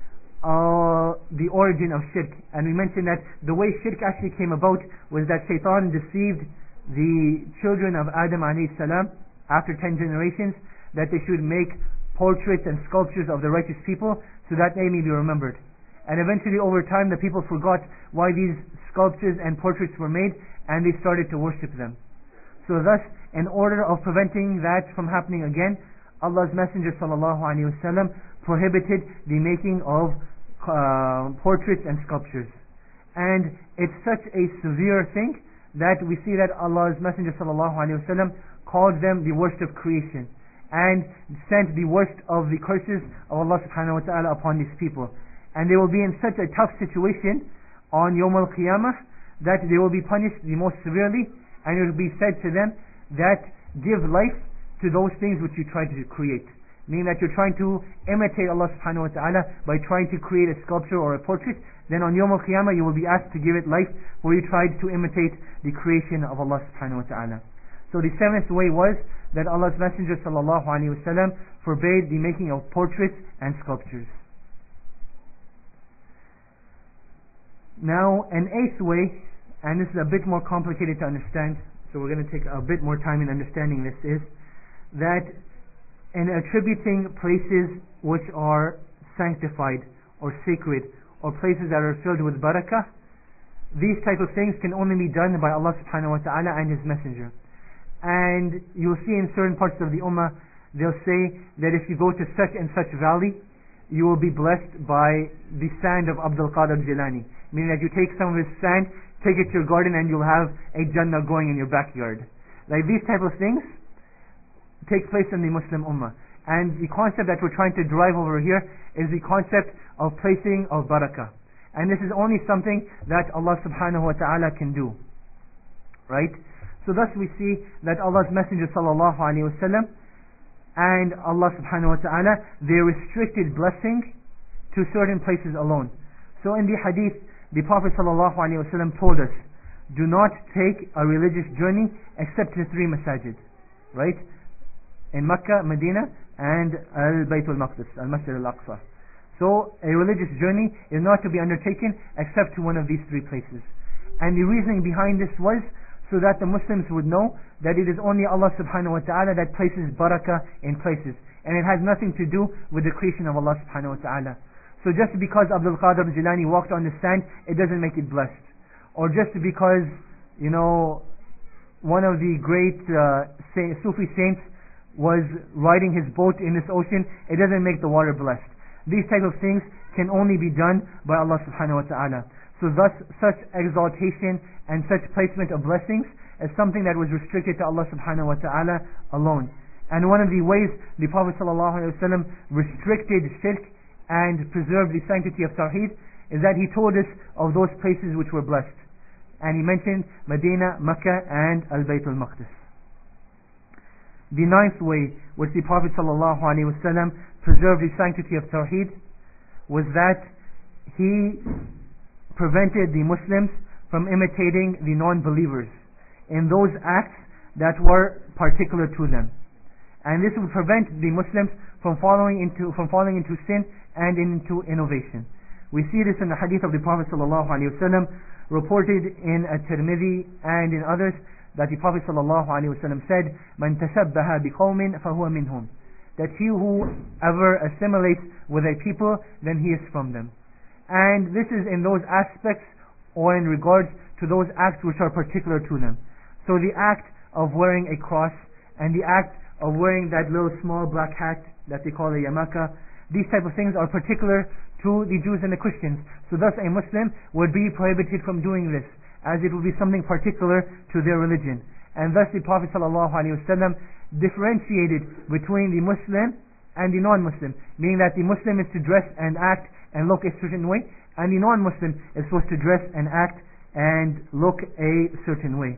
Speaker 2: uh, the origin of shirk, and we mentioned that the way shirk actually came about was that Shaitan deceived the children of Adam alayhi salam after ten generations that they should make portraits and sculptures of the righteous people so that they may be remembered. And eventually over time the people forgot why these sculptures and portraits were made, and they started to worship them. So thus, in order of preventing that from happening again, Allah's Messenger sallallahu alaihi wasallam prohibited the making of uh, portraits and sculptures. And it's such a severe thing that we see that Allah's Messenger sallallahu alaihi wasallam called them the worst of creation, and sent the worst of the curses of Allah subhanahu wa ta'ala upon these people. And they will be in such a tough situation on Yawm al-Qiyamah that they will be punished the most severely, and it will be said to them that give life to those things which you tried to create. meaning that you're trying to imitate Allah subhanahu wa ta'ala by trying to create a sculpture or a portrait, then on Yawm al-Qiyamah you will be asked to give it life where you tried to imitate the creation of Allah subhanahu wa ta'ala. So the seventh way was that Allah's Messenger sallallahu alaihi wasallam forbade the making of portraits and sculptures. Now, an eighth way, and this is a bit more complicated to understand, so we're going to take a bit more time in understanding this, is that in attributing places which are sanctified or sacred, or places that are filled with barakah, these type of things can only be done by Allah subhanahu wa ta'ala and His Messenger. And you'll see in certain parts of the ummah, they'll say that if you go to such and such valley, you will be blessed by the sand of Abdul Qadir Jilani. Meaning that you take some of his sand, take it to your garden, and you'll have a Jannah growing in your backyard. Like these type of things take place in the Muslim ummah. And the concept that we're trying to drive over here is the concept of placing of barakah. And this is only something that Allah subhanahu wa ta'ala can do. Right? So thus we see that Allah's Messenger sallallahu alaihi wasallam and Allah subhanahu wa ta'ala, they restricted blessing to certain places alone. So in the hadith, the Prophet sallallahu alaihi wasallam told us, do not take a religious journey except to three masajid. Right? In Mecca, Medina, and Al-Bayt al-Maqdis, Al-Masjid al-Aqsa. So a religious journey is not to be undertaken except to one of these three places. And the reasoning behind this was so that the Muslims would know that it is only Allah subhanahu wa ta'ala that places barakah in places. And it has nothing to do with the creation of Allah subhanahu wa ta'ala. So just because Abdul Qadir Jilani walked on the sand, it doesn't make it blessed. Or just because, you know, one of the great uh, Sufi saints was riding his boat in this ocean, it doesn't make the water blessed. These type of things can only be done by Allah subhanahu wa ta'ala. So thus, such exaltation and such placement of blessings is something that was restricted to Allah subhanahu wa ta'ala alone. And one of the ways the Prophet sallallahu alaihi wasallam restricted shirk and preserved the sanctity of Tawheed is that he told us of those places which were blessed. And he mentioned Medina, Mecca, and Al-Bayt al-Maqdis. The ninth way which the Prophet sallallahu alaihi wasallam preserved the sanctity of Tawheed was that he prevented the Muslims from imitating the non-believers in those acts that were particular to them. And this would prevent the Muslims from falling into from falling into sin and into innovation. We see this in the hadith of the Prophet sallallahu alaihi wasallam, reported in At-Tirmidhi and in others, that the Prophet sallallahu alaihi wasallam said, "Man tashabbaha biqawmin fahuwa minhum." That he who ever assimilates with a people, then he is from them. And this is in those aspects or in regards to those acts which are particular to them. So the act of wearing a cross and the act of wearing that little small black hat that they call a yarmulke, these type of things are particular to the Jews and the Christians. So thus a Muslim would be prohibited from doing this, as it would be something particular to their religion. And thus the Prophet ﷺ differentiated between the Muslim and the non-Muslim, meaning that the Muslim is to dress and act and look a certain way, and the non-Muslim is supposed to dress and act and look a certain way.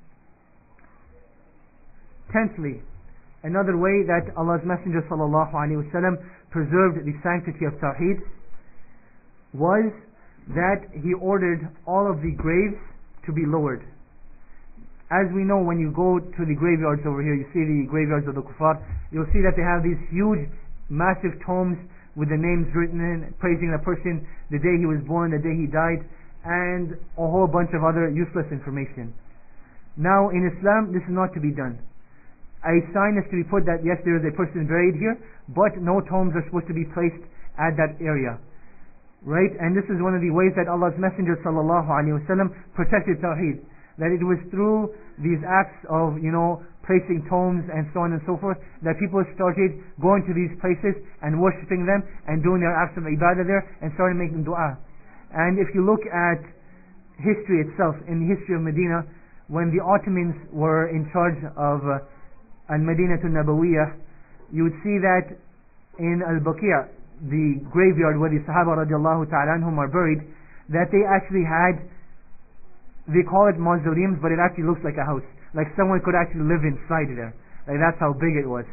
Speaker 2: Tenthly, another way that Allah's Messenger ﷺ preserved the sanctity of Tawheed was that he ordered all of the graves to be lowered. As we know, when you go to the graveyards over here, you see the graveyards of the kuffar, you'll see that they have these huge, massive tomes with the names written in, praising the person, the day he was born, the day he died, and a whole bunch of other useless information. Now, in Islam, this is not to be done. A sign is to be put that, yes, there is a person buried here, but no tombs are supposed to be placed at that area. Right? And this is one of the ways that Allah's Messenger sallallahu alaihi wasallam protected Tawheed. That it was through these acts of, you know, placing tombs and so on and so forth, that people started going to these places and worshipping them and doing their acts of ibadah there and started making dua. And if you look at history itself, in the history of Medina, when the Ottomans were in charge of uh, Al-Madinah al-Nabawiyah, you would see that in Al-Baqi', the graveyard where the Sahaba radiallahu ta'ala anhum are buried, that they actually had, they call it mausoleums, but it actually looks like a house. Like someone could actually live inside there. Like that's how big it was.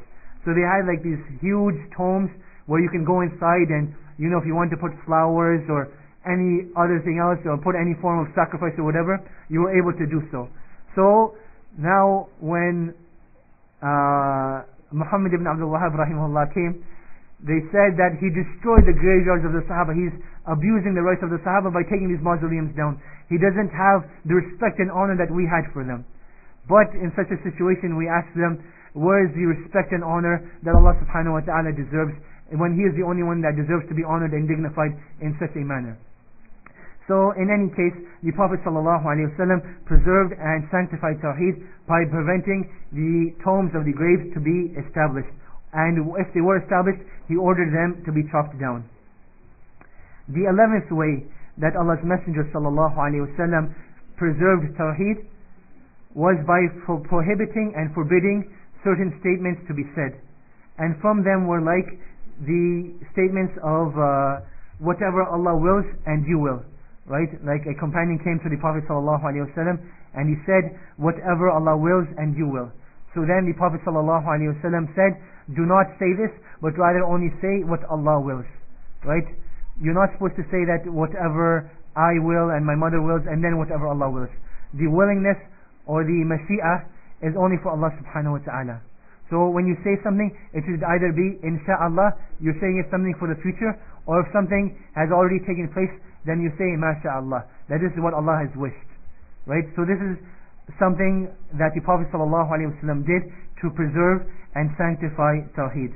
Speaker 2: So they had like these huge tomes where you can go inside and, you know, if you want to put flowers or any other thing else or put any form of sacrifice or whatever, you were able to do so. So now when uh, Muhammad ibn Abdul Wahhab rahimahullah came, they said that he destroyed the graveyards of the Sahaba. He's abusing the rights of the Sahaba by taking these mausoleums down. He doesn't have the respect and honor that we had for them. But in such a situation we ask them, where is the respect and honor that Allah subhanahu wa ta'ala deserves, when He is the only one that deserves to be honored and dignified in such a manner? So in any case, the Prophet sallallahu alaihi wasallam preserved and sanctified Tawheed by preventing the tombs of the graves to be established. And if they were established, He ordered them to be chopped down. The eleventh way that Allah's Messenger sallallahu alaihi wasallam preserved Tawheed was by pro- prohibiting and forbidding certain statements to be said. And from them were like the statements of uh, whatever Allah wills and you will. Right? Like a companion came to the Prophet sallallahu alaihi wasallam and he said, whatever Allah wills and you will. So then the Prophet sallallahu alaihi wasallam said, do not say this, but rather only say what Allah wills. Right? You're not supposed to say that whatever I will and my mother wills and then whatever Allah wills. The willingness or the mashi'ah is only for Allah subhanahu wa ta'ala. So when you say something, it should either be insha'Allah, you're saying it's something for the future, or if something has already taken place, then you say masha'Allah, that this is what Allah has wished. Right? So this is something that the Prophet sallallahu alaihi wasallam did to preserve and sanctify Tawheed.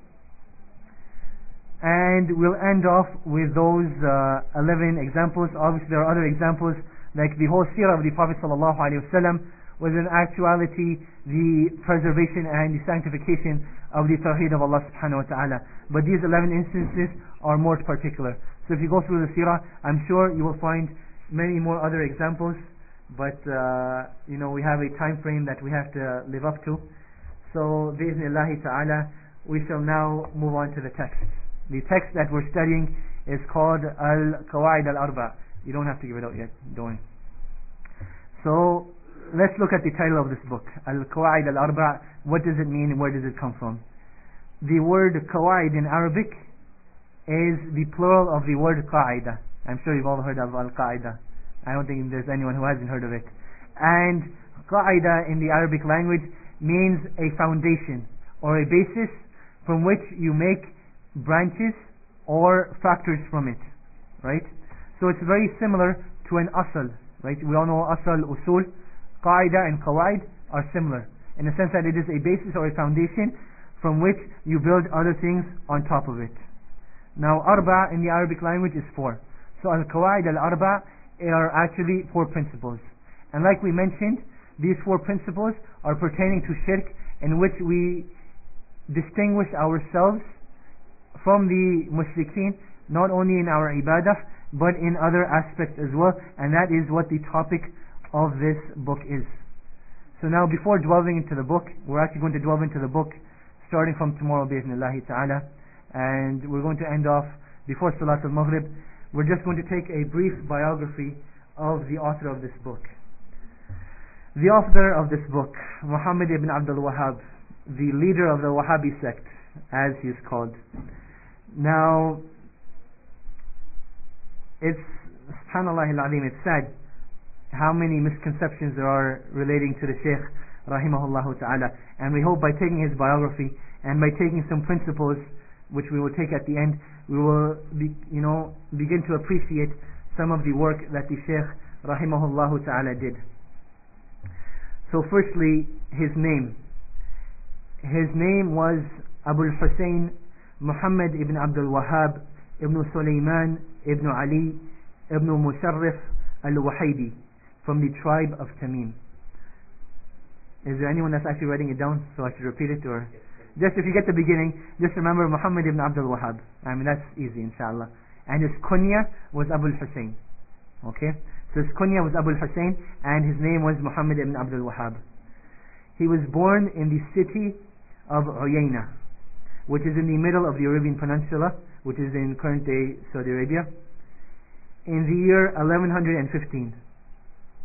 Speaker 2: And we'll end off with those uh, eleven examples. Obviously there are other examples, like the whole seerah of the Prophet sallallahu alaihi wasallam was in actuality the preservation and the sanctification of the Tawheed of Allah subhanahu wa ta'ala. But these eleven instances are more particular. So if you go through the seerah, I'm sure you will find many more other examples, but uh, you know, we have a time frame that we have to live up to. So bi'iznillahi ta'ala, we shall now move on to the text. The text that we're studying is called Al-Qawaid Al-Arba. You don't have to give it out yet, don't. So let's look at the title of this book, Al-Qawaid Al-Arba. What does it mean and where does it come from? The word Qawaid in Arabic is the plural of the word Qaida. I'm sure you've all heard of Al-Qaida. I don't think there's anyone who hasn't heard of it. And Qaida in the Arabic language means a foundation or a basis from which you make branches or factors from it. Right? So it's very similar to an asal. Right? We all know asal, usul. Qaida and Qawaid are similar in the sense that it is a basis or a foundation from which you build other things on top of it. Now, arba in the Arabic language is four. So al-Qawaid al-Arba are actually four principles. And like we mentioned, these four principles are pertaining to shirk, in which we distinguish ourselves from the mushrikeen, not only in our ibadah, but in other aspects as well. And that is what the topic of this book is. So now, before delving into the book, we're actually going to delve into the book starting from tomorrow, bi'iznillahi ta'ala. And we're going to end off before Salat al-Maghrib. We're just going to take a brief biography of the author of this book. The author of this book, Muhammad ibn Abdul Wahhab, the leader of the Wahhabi sect, as he is called. Now, it's, subhanallah al-azim, it's sad how many misconceptions there are relating to the Shaykh, rahimahullah ta'ala. And we hope by taking his biography and by taking some principles which we will take at the end, we will be, you know, begin to appreciate some of the work that the Shaykh rahimahullah ta'ala did. So firstly, his name. His name was Abu al-Husayn Muhammad ibn Abdul Wahhab ibn Sulaiman ibn Ali ibn Musharrif al-Wahidi, from the tribe of Tamim. Is there anyone that's actually writing it down so I should repeat it, or? Just if you get the beginning, just remember Muhammad ibn Abdul Wahhab. I mean, that's easy, inshallah. And his kunya was Abu al-Husayn. Okay? So his kunya was Abu al-Husayn, and his name was Muhammad ibn Abdul Wahhab. He was born in the city of Uyayna, which is in the middle of the Arabian Peninsula, which is in current-day Saudi Arabia, in the year eleven fifteen,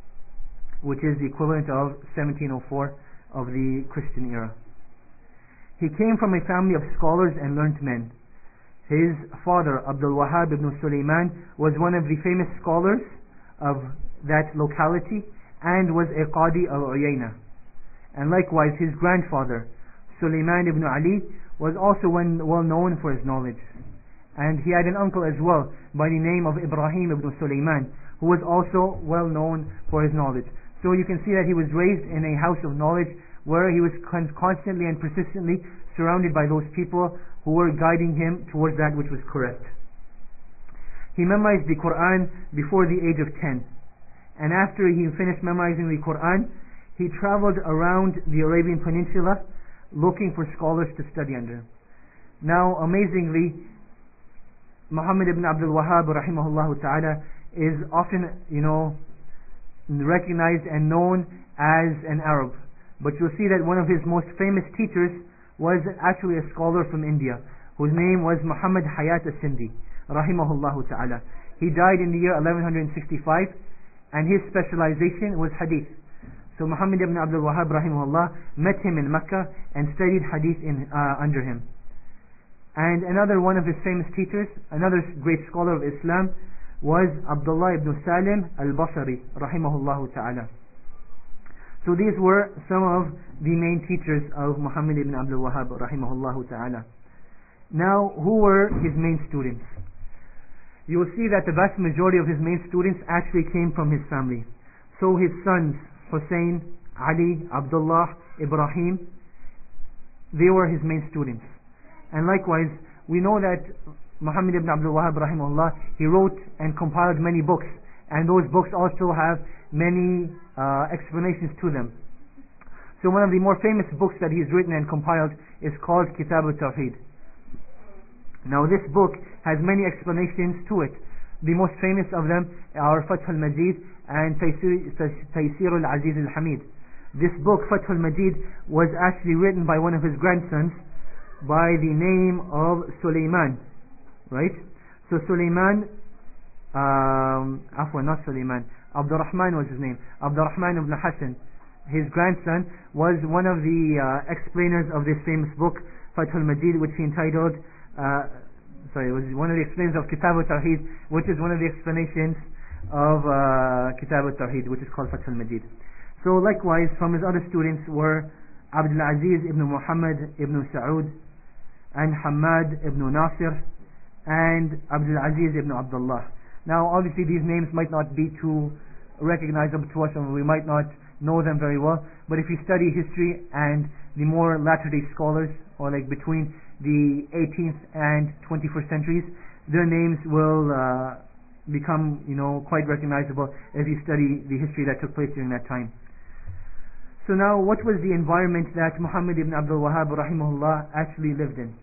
Speaker 2: which is the equivalent of seventeen oh four of the Christian era. He came from a family of scholars and learned men. His father, Abdul Wahhab ibn Sulaiman, was one of the famous scholars of that locality and was a Qadi al-Uyayna. And likewise his grandfather, Sulaiman ibn Ali, was also well known for his knowledge. And he had an uncle as well by the name of Ibrahim ibn Sulaiman, who was also well known for his knowledge. So you can see that he was raised in a house of knowledge where he was con- constantly and persistently surrounded by those people who were guiding him towards that which was correct. He memorized the Quran before the age of ten. And after he finished memorizing the Quran, he traveled around the Arabian Peninsula looking for scholars to study under. Now, amazingly, Muhammad ibn Abdul Wahhab rahimahullah ta'ala is often, you know, recognized and known as an Arab. But you'll see that one of his most famous teachers was actually a scholar from India, whose name was Muhammad Hayat as-Sindhi rahimahullah ta'ala. He died in the year eleven sixty-five, and his specialization was hadith. So Muhammad ibn Abdul Wahhab rahimahullah met him in Mecca and studied hadith in, uh, under him. And another one of his famous teachers, another great scholar of Islam, was Abdullah ibn Salim al-Basri rahimahullah ta'ala. So these were some of the main teachers of Muhammad ibn Abdul Wahhab rahimahullah ta'ala. Now, who were his main students? You will see that the vast majority of his main students actually came from his family. So his sons, Hussein, Ali, Abdullah, Ibrahim, they were his main students. And likewise, we know that Muhammad ibn Abdul Wahhab rahimahullah, he wrote and compiled many books, and those books also have many uh, explanations to them. So one of the more famous books that he's written and compiled is called Kitab al-Tawheed. Now this book has many explanations to it. The most famous of them are Fath al-Majid and Taysir al-Aziz al-Hamid. This book, Fath al-Majid, was actually written by one of his grandsons by the name of Sulaiman. Right? So Sulaiman, um, afwan, not Sulaiman, Abdurrahman was his name. Abdurrahman ibn Hassan, his grandson, was one of the uh, explainers of this famous book, Fath al-Majid, which he entitled, uh, sorry, it was one of the explainers of Kitab al-Tawheed, which is one of the explanations of uh, Kitab al-Tawheed, which is called Fath al-Majid. So likewise, from his other students were Abdul Aziz ibn Muhammad ibn Saud, and Hamad ibn Nasir, and Abdul Aziz ibn Abdullah. Now obviously these names might not be too recognizable to us, and we might not know them very well, but if you study history and the more latter-day scholars, or like between the eighteenth and twenty-first centuries, their names will uh, become, you know, quite recognizable as you study the history that took place during that time. So now, what was the environment that Muhammad ibn Abdul Wahhab rahimahullah actually lived in?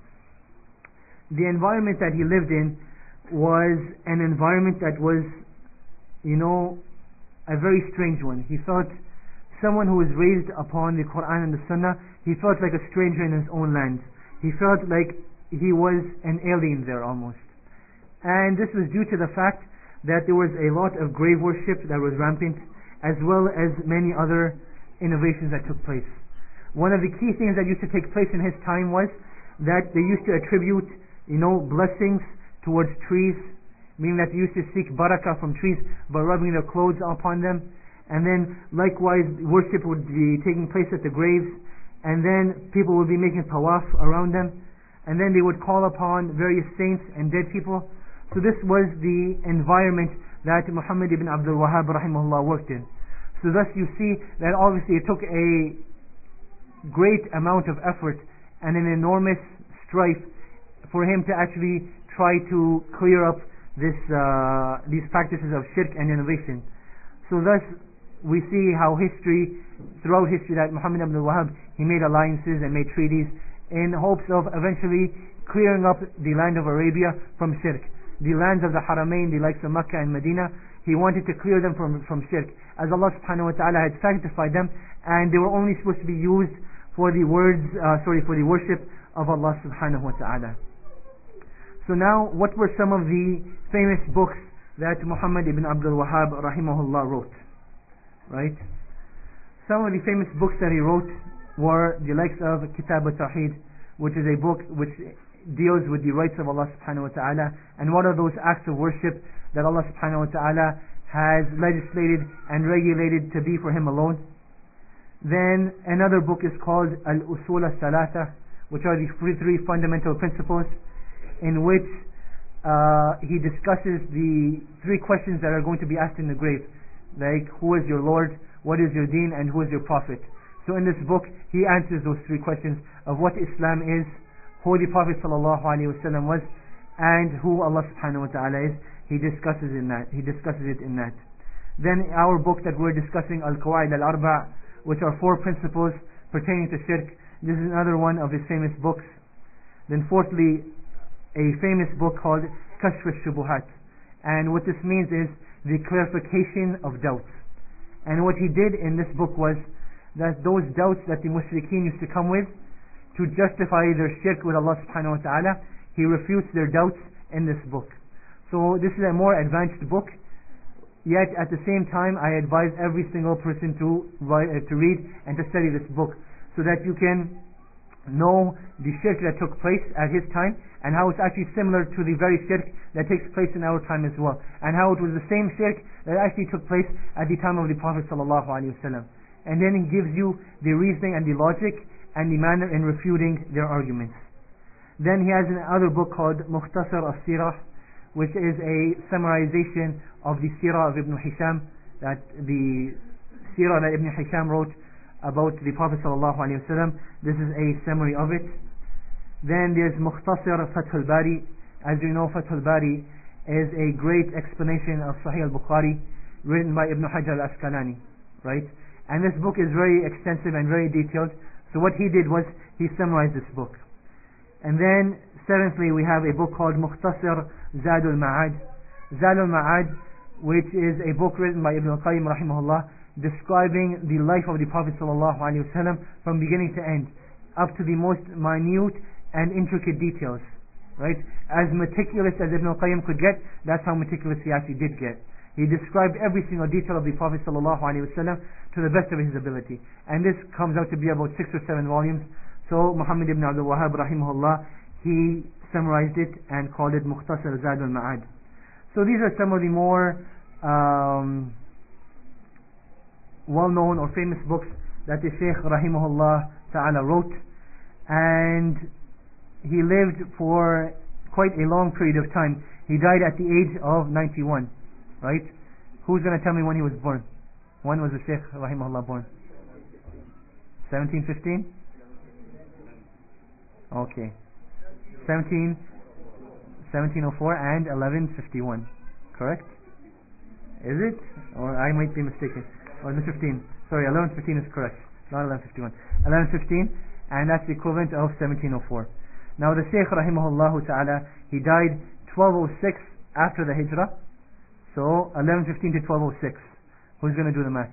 Speaker 2: The environment that he lived in was an environment that was, you know, a very strange one. He felt, someone who was raised upon the Quran and the Sunnah, he felt like a stranger in his own land. He felt like he was an alien there almost. And this was due to the fact that there was a lot of grave worship that was rampant, as well as many other innovations that took place. One of the key things that used to take place in his time was that they used to attribute, you know, blessings towards trees, meaning that they used to seek barakah from trees by rubbing their clothes upon them. And then likewise worship would be taking place at the graves, and then people would be making tawaf around them, and then they would call upon various saints and dead people. So this was the environment that Muhammad ibn Abdul Wahhab rahimahullah worked in. So thus you see that obviously it took a great amount of effort and an enormous strife for him to actually try to clear up this uh, these practices of shirk and innovation. So thus we see how history, throughout history, that Muhammad ibn Wahhab, he made alliances and made treaties in hopes of eventually clearing up the land of Arabia from shirk. The lands of the Haramain, the likes of Mecca and Medina, he wanted to clear them from, from shirk, as Allah subhanahu wa ta'ala had sanctified them, and they were only supposed to be used for the words, uh, sorry, for the worship of Allah subhanahu wa ta'ala. So now, what were some of the famous books that Muhammad ibn Abdul Wahhab rahimahullah wrote? Right? Some of the famous books that he wrote were the likes of Kitab al-Tawheed, which is a book which deals with the rights of Allah subhanahu wa ta'ala and what are those acts of worship that Allah subhanahu wa ta'ala has legislated and regulated to be for Him alone. Then another book is called Al-Usul Al-Thalatha, which are the three fundamental principles, in which uh, he discusses the three questions that are going to be asked in the grave, like who is your Lord, what is your deen, and who is your Prophet. So in this book he answers those three questions of what Islam is, who the Prophet sallallahu alaihi wasallam was, and who Allah subhanahu wa ta'ala is. He discusses in that. He discusses it in that. Then our book that we're discussing, Al-Qawaid Al-Arba', which are four principles pertaining to shirk. This is another one of his famous books. Then fourthly, a famous book called Kashf al-Shubuhat. And what this means is the clarification of doubts. And what he did in this book was that those doubts that the mushrikeen used to come with to justify their shirk with Allah subhanahu wa ta'ala, he refutes their doubts in this book. So this is a more advanced book. Yet at the same time, I advise every single person to write, uh, to read and to study this book, so that you can know the shirk that took place at his time, and how it's actually similar to the very shirk that takes place in our time as well, and how it was the same shirk that actually took place at the time of the Prophet sallallahu alaihi wasallam. And then he gives you the reasoning and the logic and the manner in refuting their arguments. Then he has another book called Mukhtasar al-Sirah, which is a summarization of the Sirah of Ibn Hisham, that the Sirah that Ibn Hisham wrote about the Prophet sallallahu alaihi wasallam. This is a summary of it. Then there's Mukhtasar Fath al-Bari. As you know, Fath al-Bari is a great explanation of Sahih al-Bukhari, written by Ibn Hajar al-Asqalani, right? And this book is very extensive and very detailed. So what he did was he summarized this book. And then seventhly, we have a book called Mukhtasar Zadul Ma'ad. Zadul Ma'ad, which is a book written by Ibn al-Qayyim rahimahullah, describing the life of the Prophet sallallahu alaihi wasallam from beginning to end, up to the most minute and intricate details, right? As meticulous as Ibn al-Qayyim could get, that's how meticulous he actually did get. He described every single detail of the Prophet sallallahu alaihi wasallam to the best of his ability, and this comes out to be about six or seven volumes. So Muhammad ibn Abdul Wahhab rahimahullah, he summarized it and called it Mukhtasar Zad al-Ma'ad. So these are some of the more um, well-known or famous books that the Shaykh rahimahullah ta'ala wrote, and he lived for quite a long period of time. He died at the age of ninety-one, right? Who's going to tell me when he was born? When was the Shaykh rahimahullah born? seventeen fifteen? Okay. seventeen, seventeen oh four and eleven fifty-one. Correct? Is it? Or I might be mistaken. Or the fifteen. Sorry, eleven fifteen is correct. Not eleven fifty-one. eleven fifteen, and that's the equivalent of seventeen oh four. Now the Shaykh rahimahullah ta'ala, he died twelve oh six after the Hijrah. So eleven fifteen to twelve oh six. Who's going to do the math?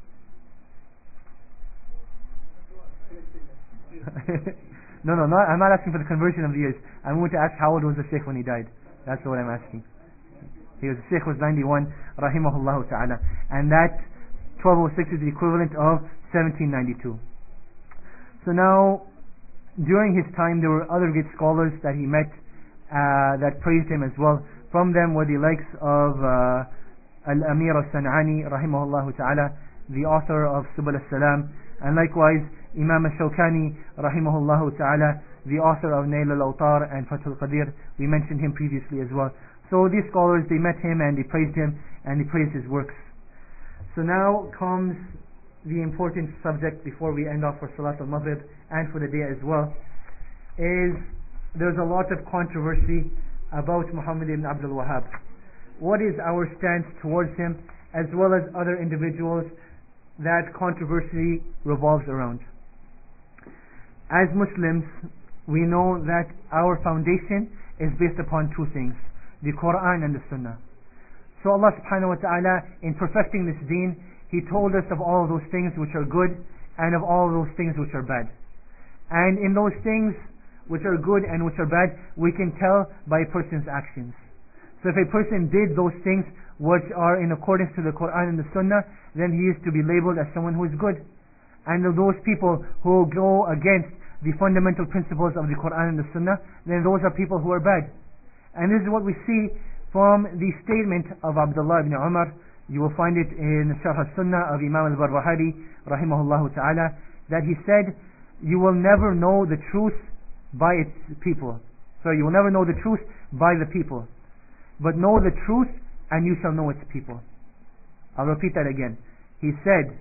Speaker 2: No, no, not, I'm not asking for the conversion of the years. I'm going to ask how old was the Shaykh when he died. That's what I'm asking. He was, the Shaykh was ninety-one, rahimahullah ta'ala. And that twelve oh six is the equivalent of seventeen ninety-two. So now, during his time, there were other great scholars that he met uh, that praised him as well. From them were the likes of uh, Al-Amir al-San'ani, rahimahullah ta'ala, the author of Subul al-Salam, and likewise Imam al-Shawkani rahimahullah ta'ala, the author of Nail al-Awtar and Fath al-Qadir. We mentioned him previously as well. So these scholars, they met him and they praised him and they praised his works. So now comes the important subject before we end off for Salat al-Maghrib and for the day as well, is there's a lot of controversy about Muhammad ibn Abdul Wahhab. What is our stance towards him, as well as other individuals that controversy revolves around? As Muslims, we know that our foundation is based upon two things, the Quran and the Sunnah. So Allah subhanahu wa ta'ala, in perfecting this deen, He told us of all those things which are good and of all those things which are bad. And in those things which are good and which are bad, we can tell by a person's actions. So if a person did those things which are in accordance to the Quran and the Sunnah, then he is to be labeled as someone who is good. And those people who go against the fundamental principles of the Quran and the Sunnah, then those are people who are bad. And this is what we see from the statement of Abdullah ibn Umar. You will find it in Sharh al-Sunnah of Imam al-Barbahari rahimahullah ta'ala, that he said, you will never know the truth by its people. So you will never know the truth by the people, but know the truth and you shall know its people. I'll repeat that again. He said,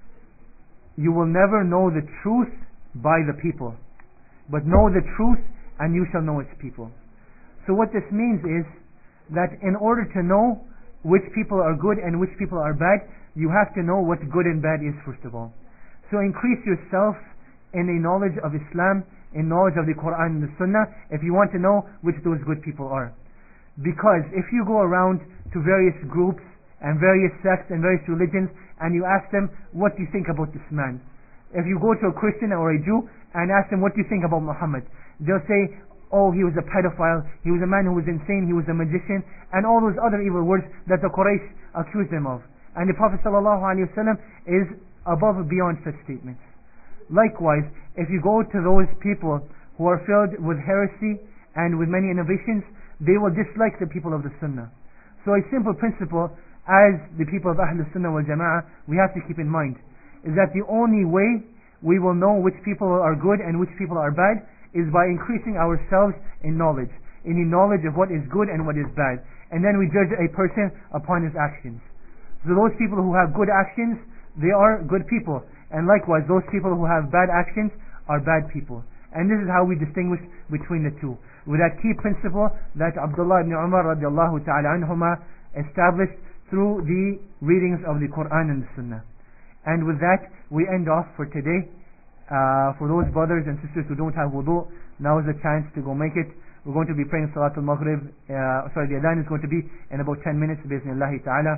Speaker 2: you will never know the truth by the people, but know the truth and you shall know its people. So what this means is that in order to know which people are good and which people are bad, you have to know what good and bad is first of all. So increase yourself in a knowledge of Islam, in knowledge of the Quran and the Sunnah, if you want to know which those good people are. Because if you go around to various groups and various sects and various religions and you ask them, what do you think about this man? If you go to a Christian or a Jew and ask them, what do you think about Muhammad? They'll say, oh, he was a pedophile, he was a man who was insane, he was a magician, and all those other evil words that the Quraysh accused him of. And the Prophet ﷺ is above and beyond such statements. Likewise, if you go to those people who are filled with heresy and with many innovations, they will dislike the people of the Sunnah. So a simple principle, as the people of Ahlul Sunnah wal Jama'ah, we have to keep in mind, is that the only way we will know which people are good and which people are bad is by increasing ourselves in knowledge, in the knowledge of what is good and what is bad. And then we judge a person upon his actions. So those people who have good actions, they are good people. And likewise, those people who have bad actions are bad people. And this is how we distinguish between the two, with that key principle that Abdullah ibn Umar radiallahu ta'ala anhuma established through the readings of the Quran and the Sunnah. And with that, we end off for today. Uh, for those brothers and sisters who don't have wudu, now is the chance to go make it. We're going to be praying Salatul Maghrib. Uh, sorry, the adhan is going to be in about ten minutes, bi'iznillahi ta'ala.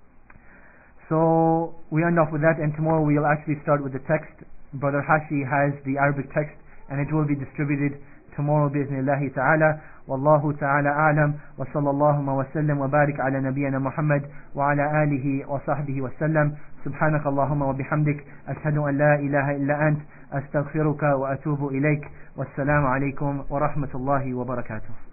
Speaker 2: So we end off with that, and tomorrow we'll actually start with the text. Brother Hashi has the Arabic text, and it will be distributed tomorrow, bi'iznillahi ta'ala. Wallahu ta'ala a'lam, wa sallallahu wa sallam wa barik ala nabiyyina Muhammad wa ala alihi wa sahbihi wa sallam. سبحانك اللهم وبحمدك أشهد أن لا إله إلا أنت أستغفرك وأتوب إليك والسلام عليكم ورحمة الله وبركاته.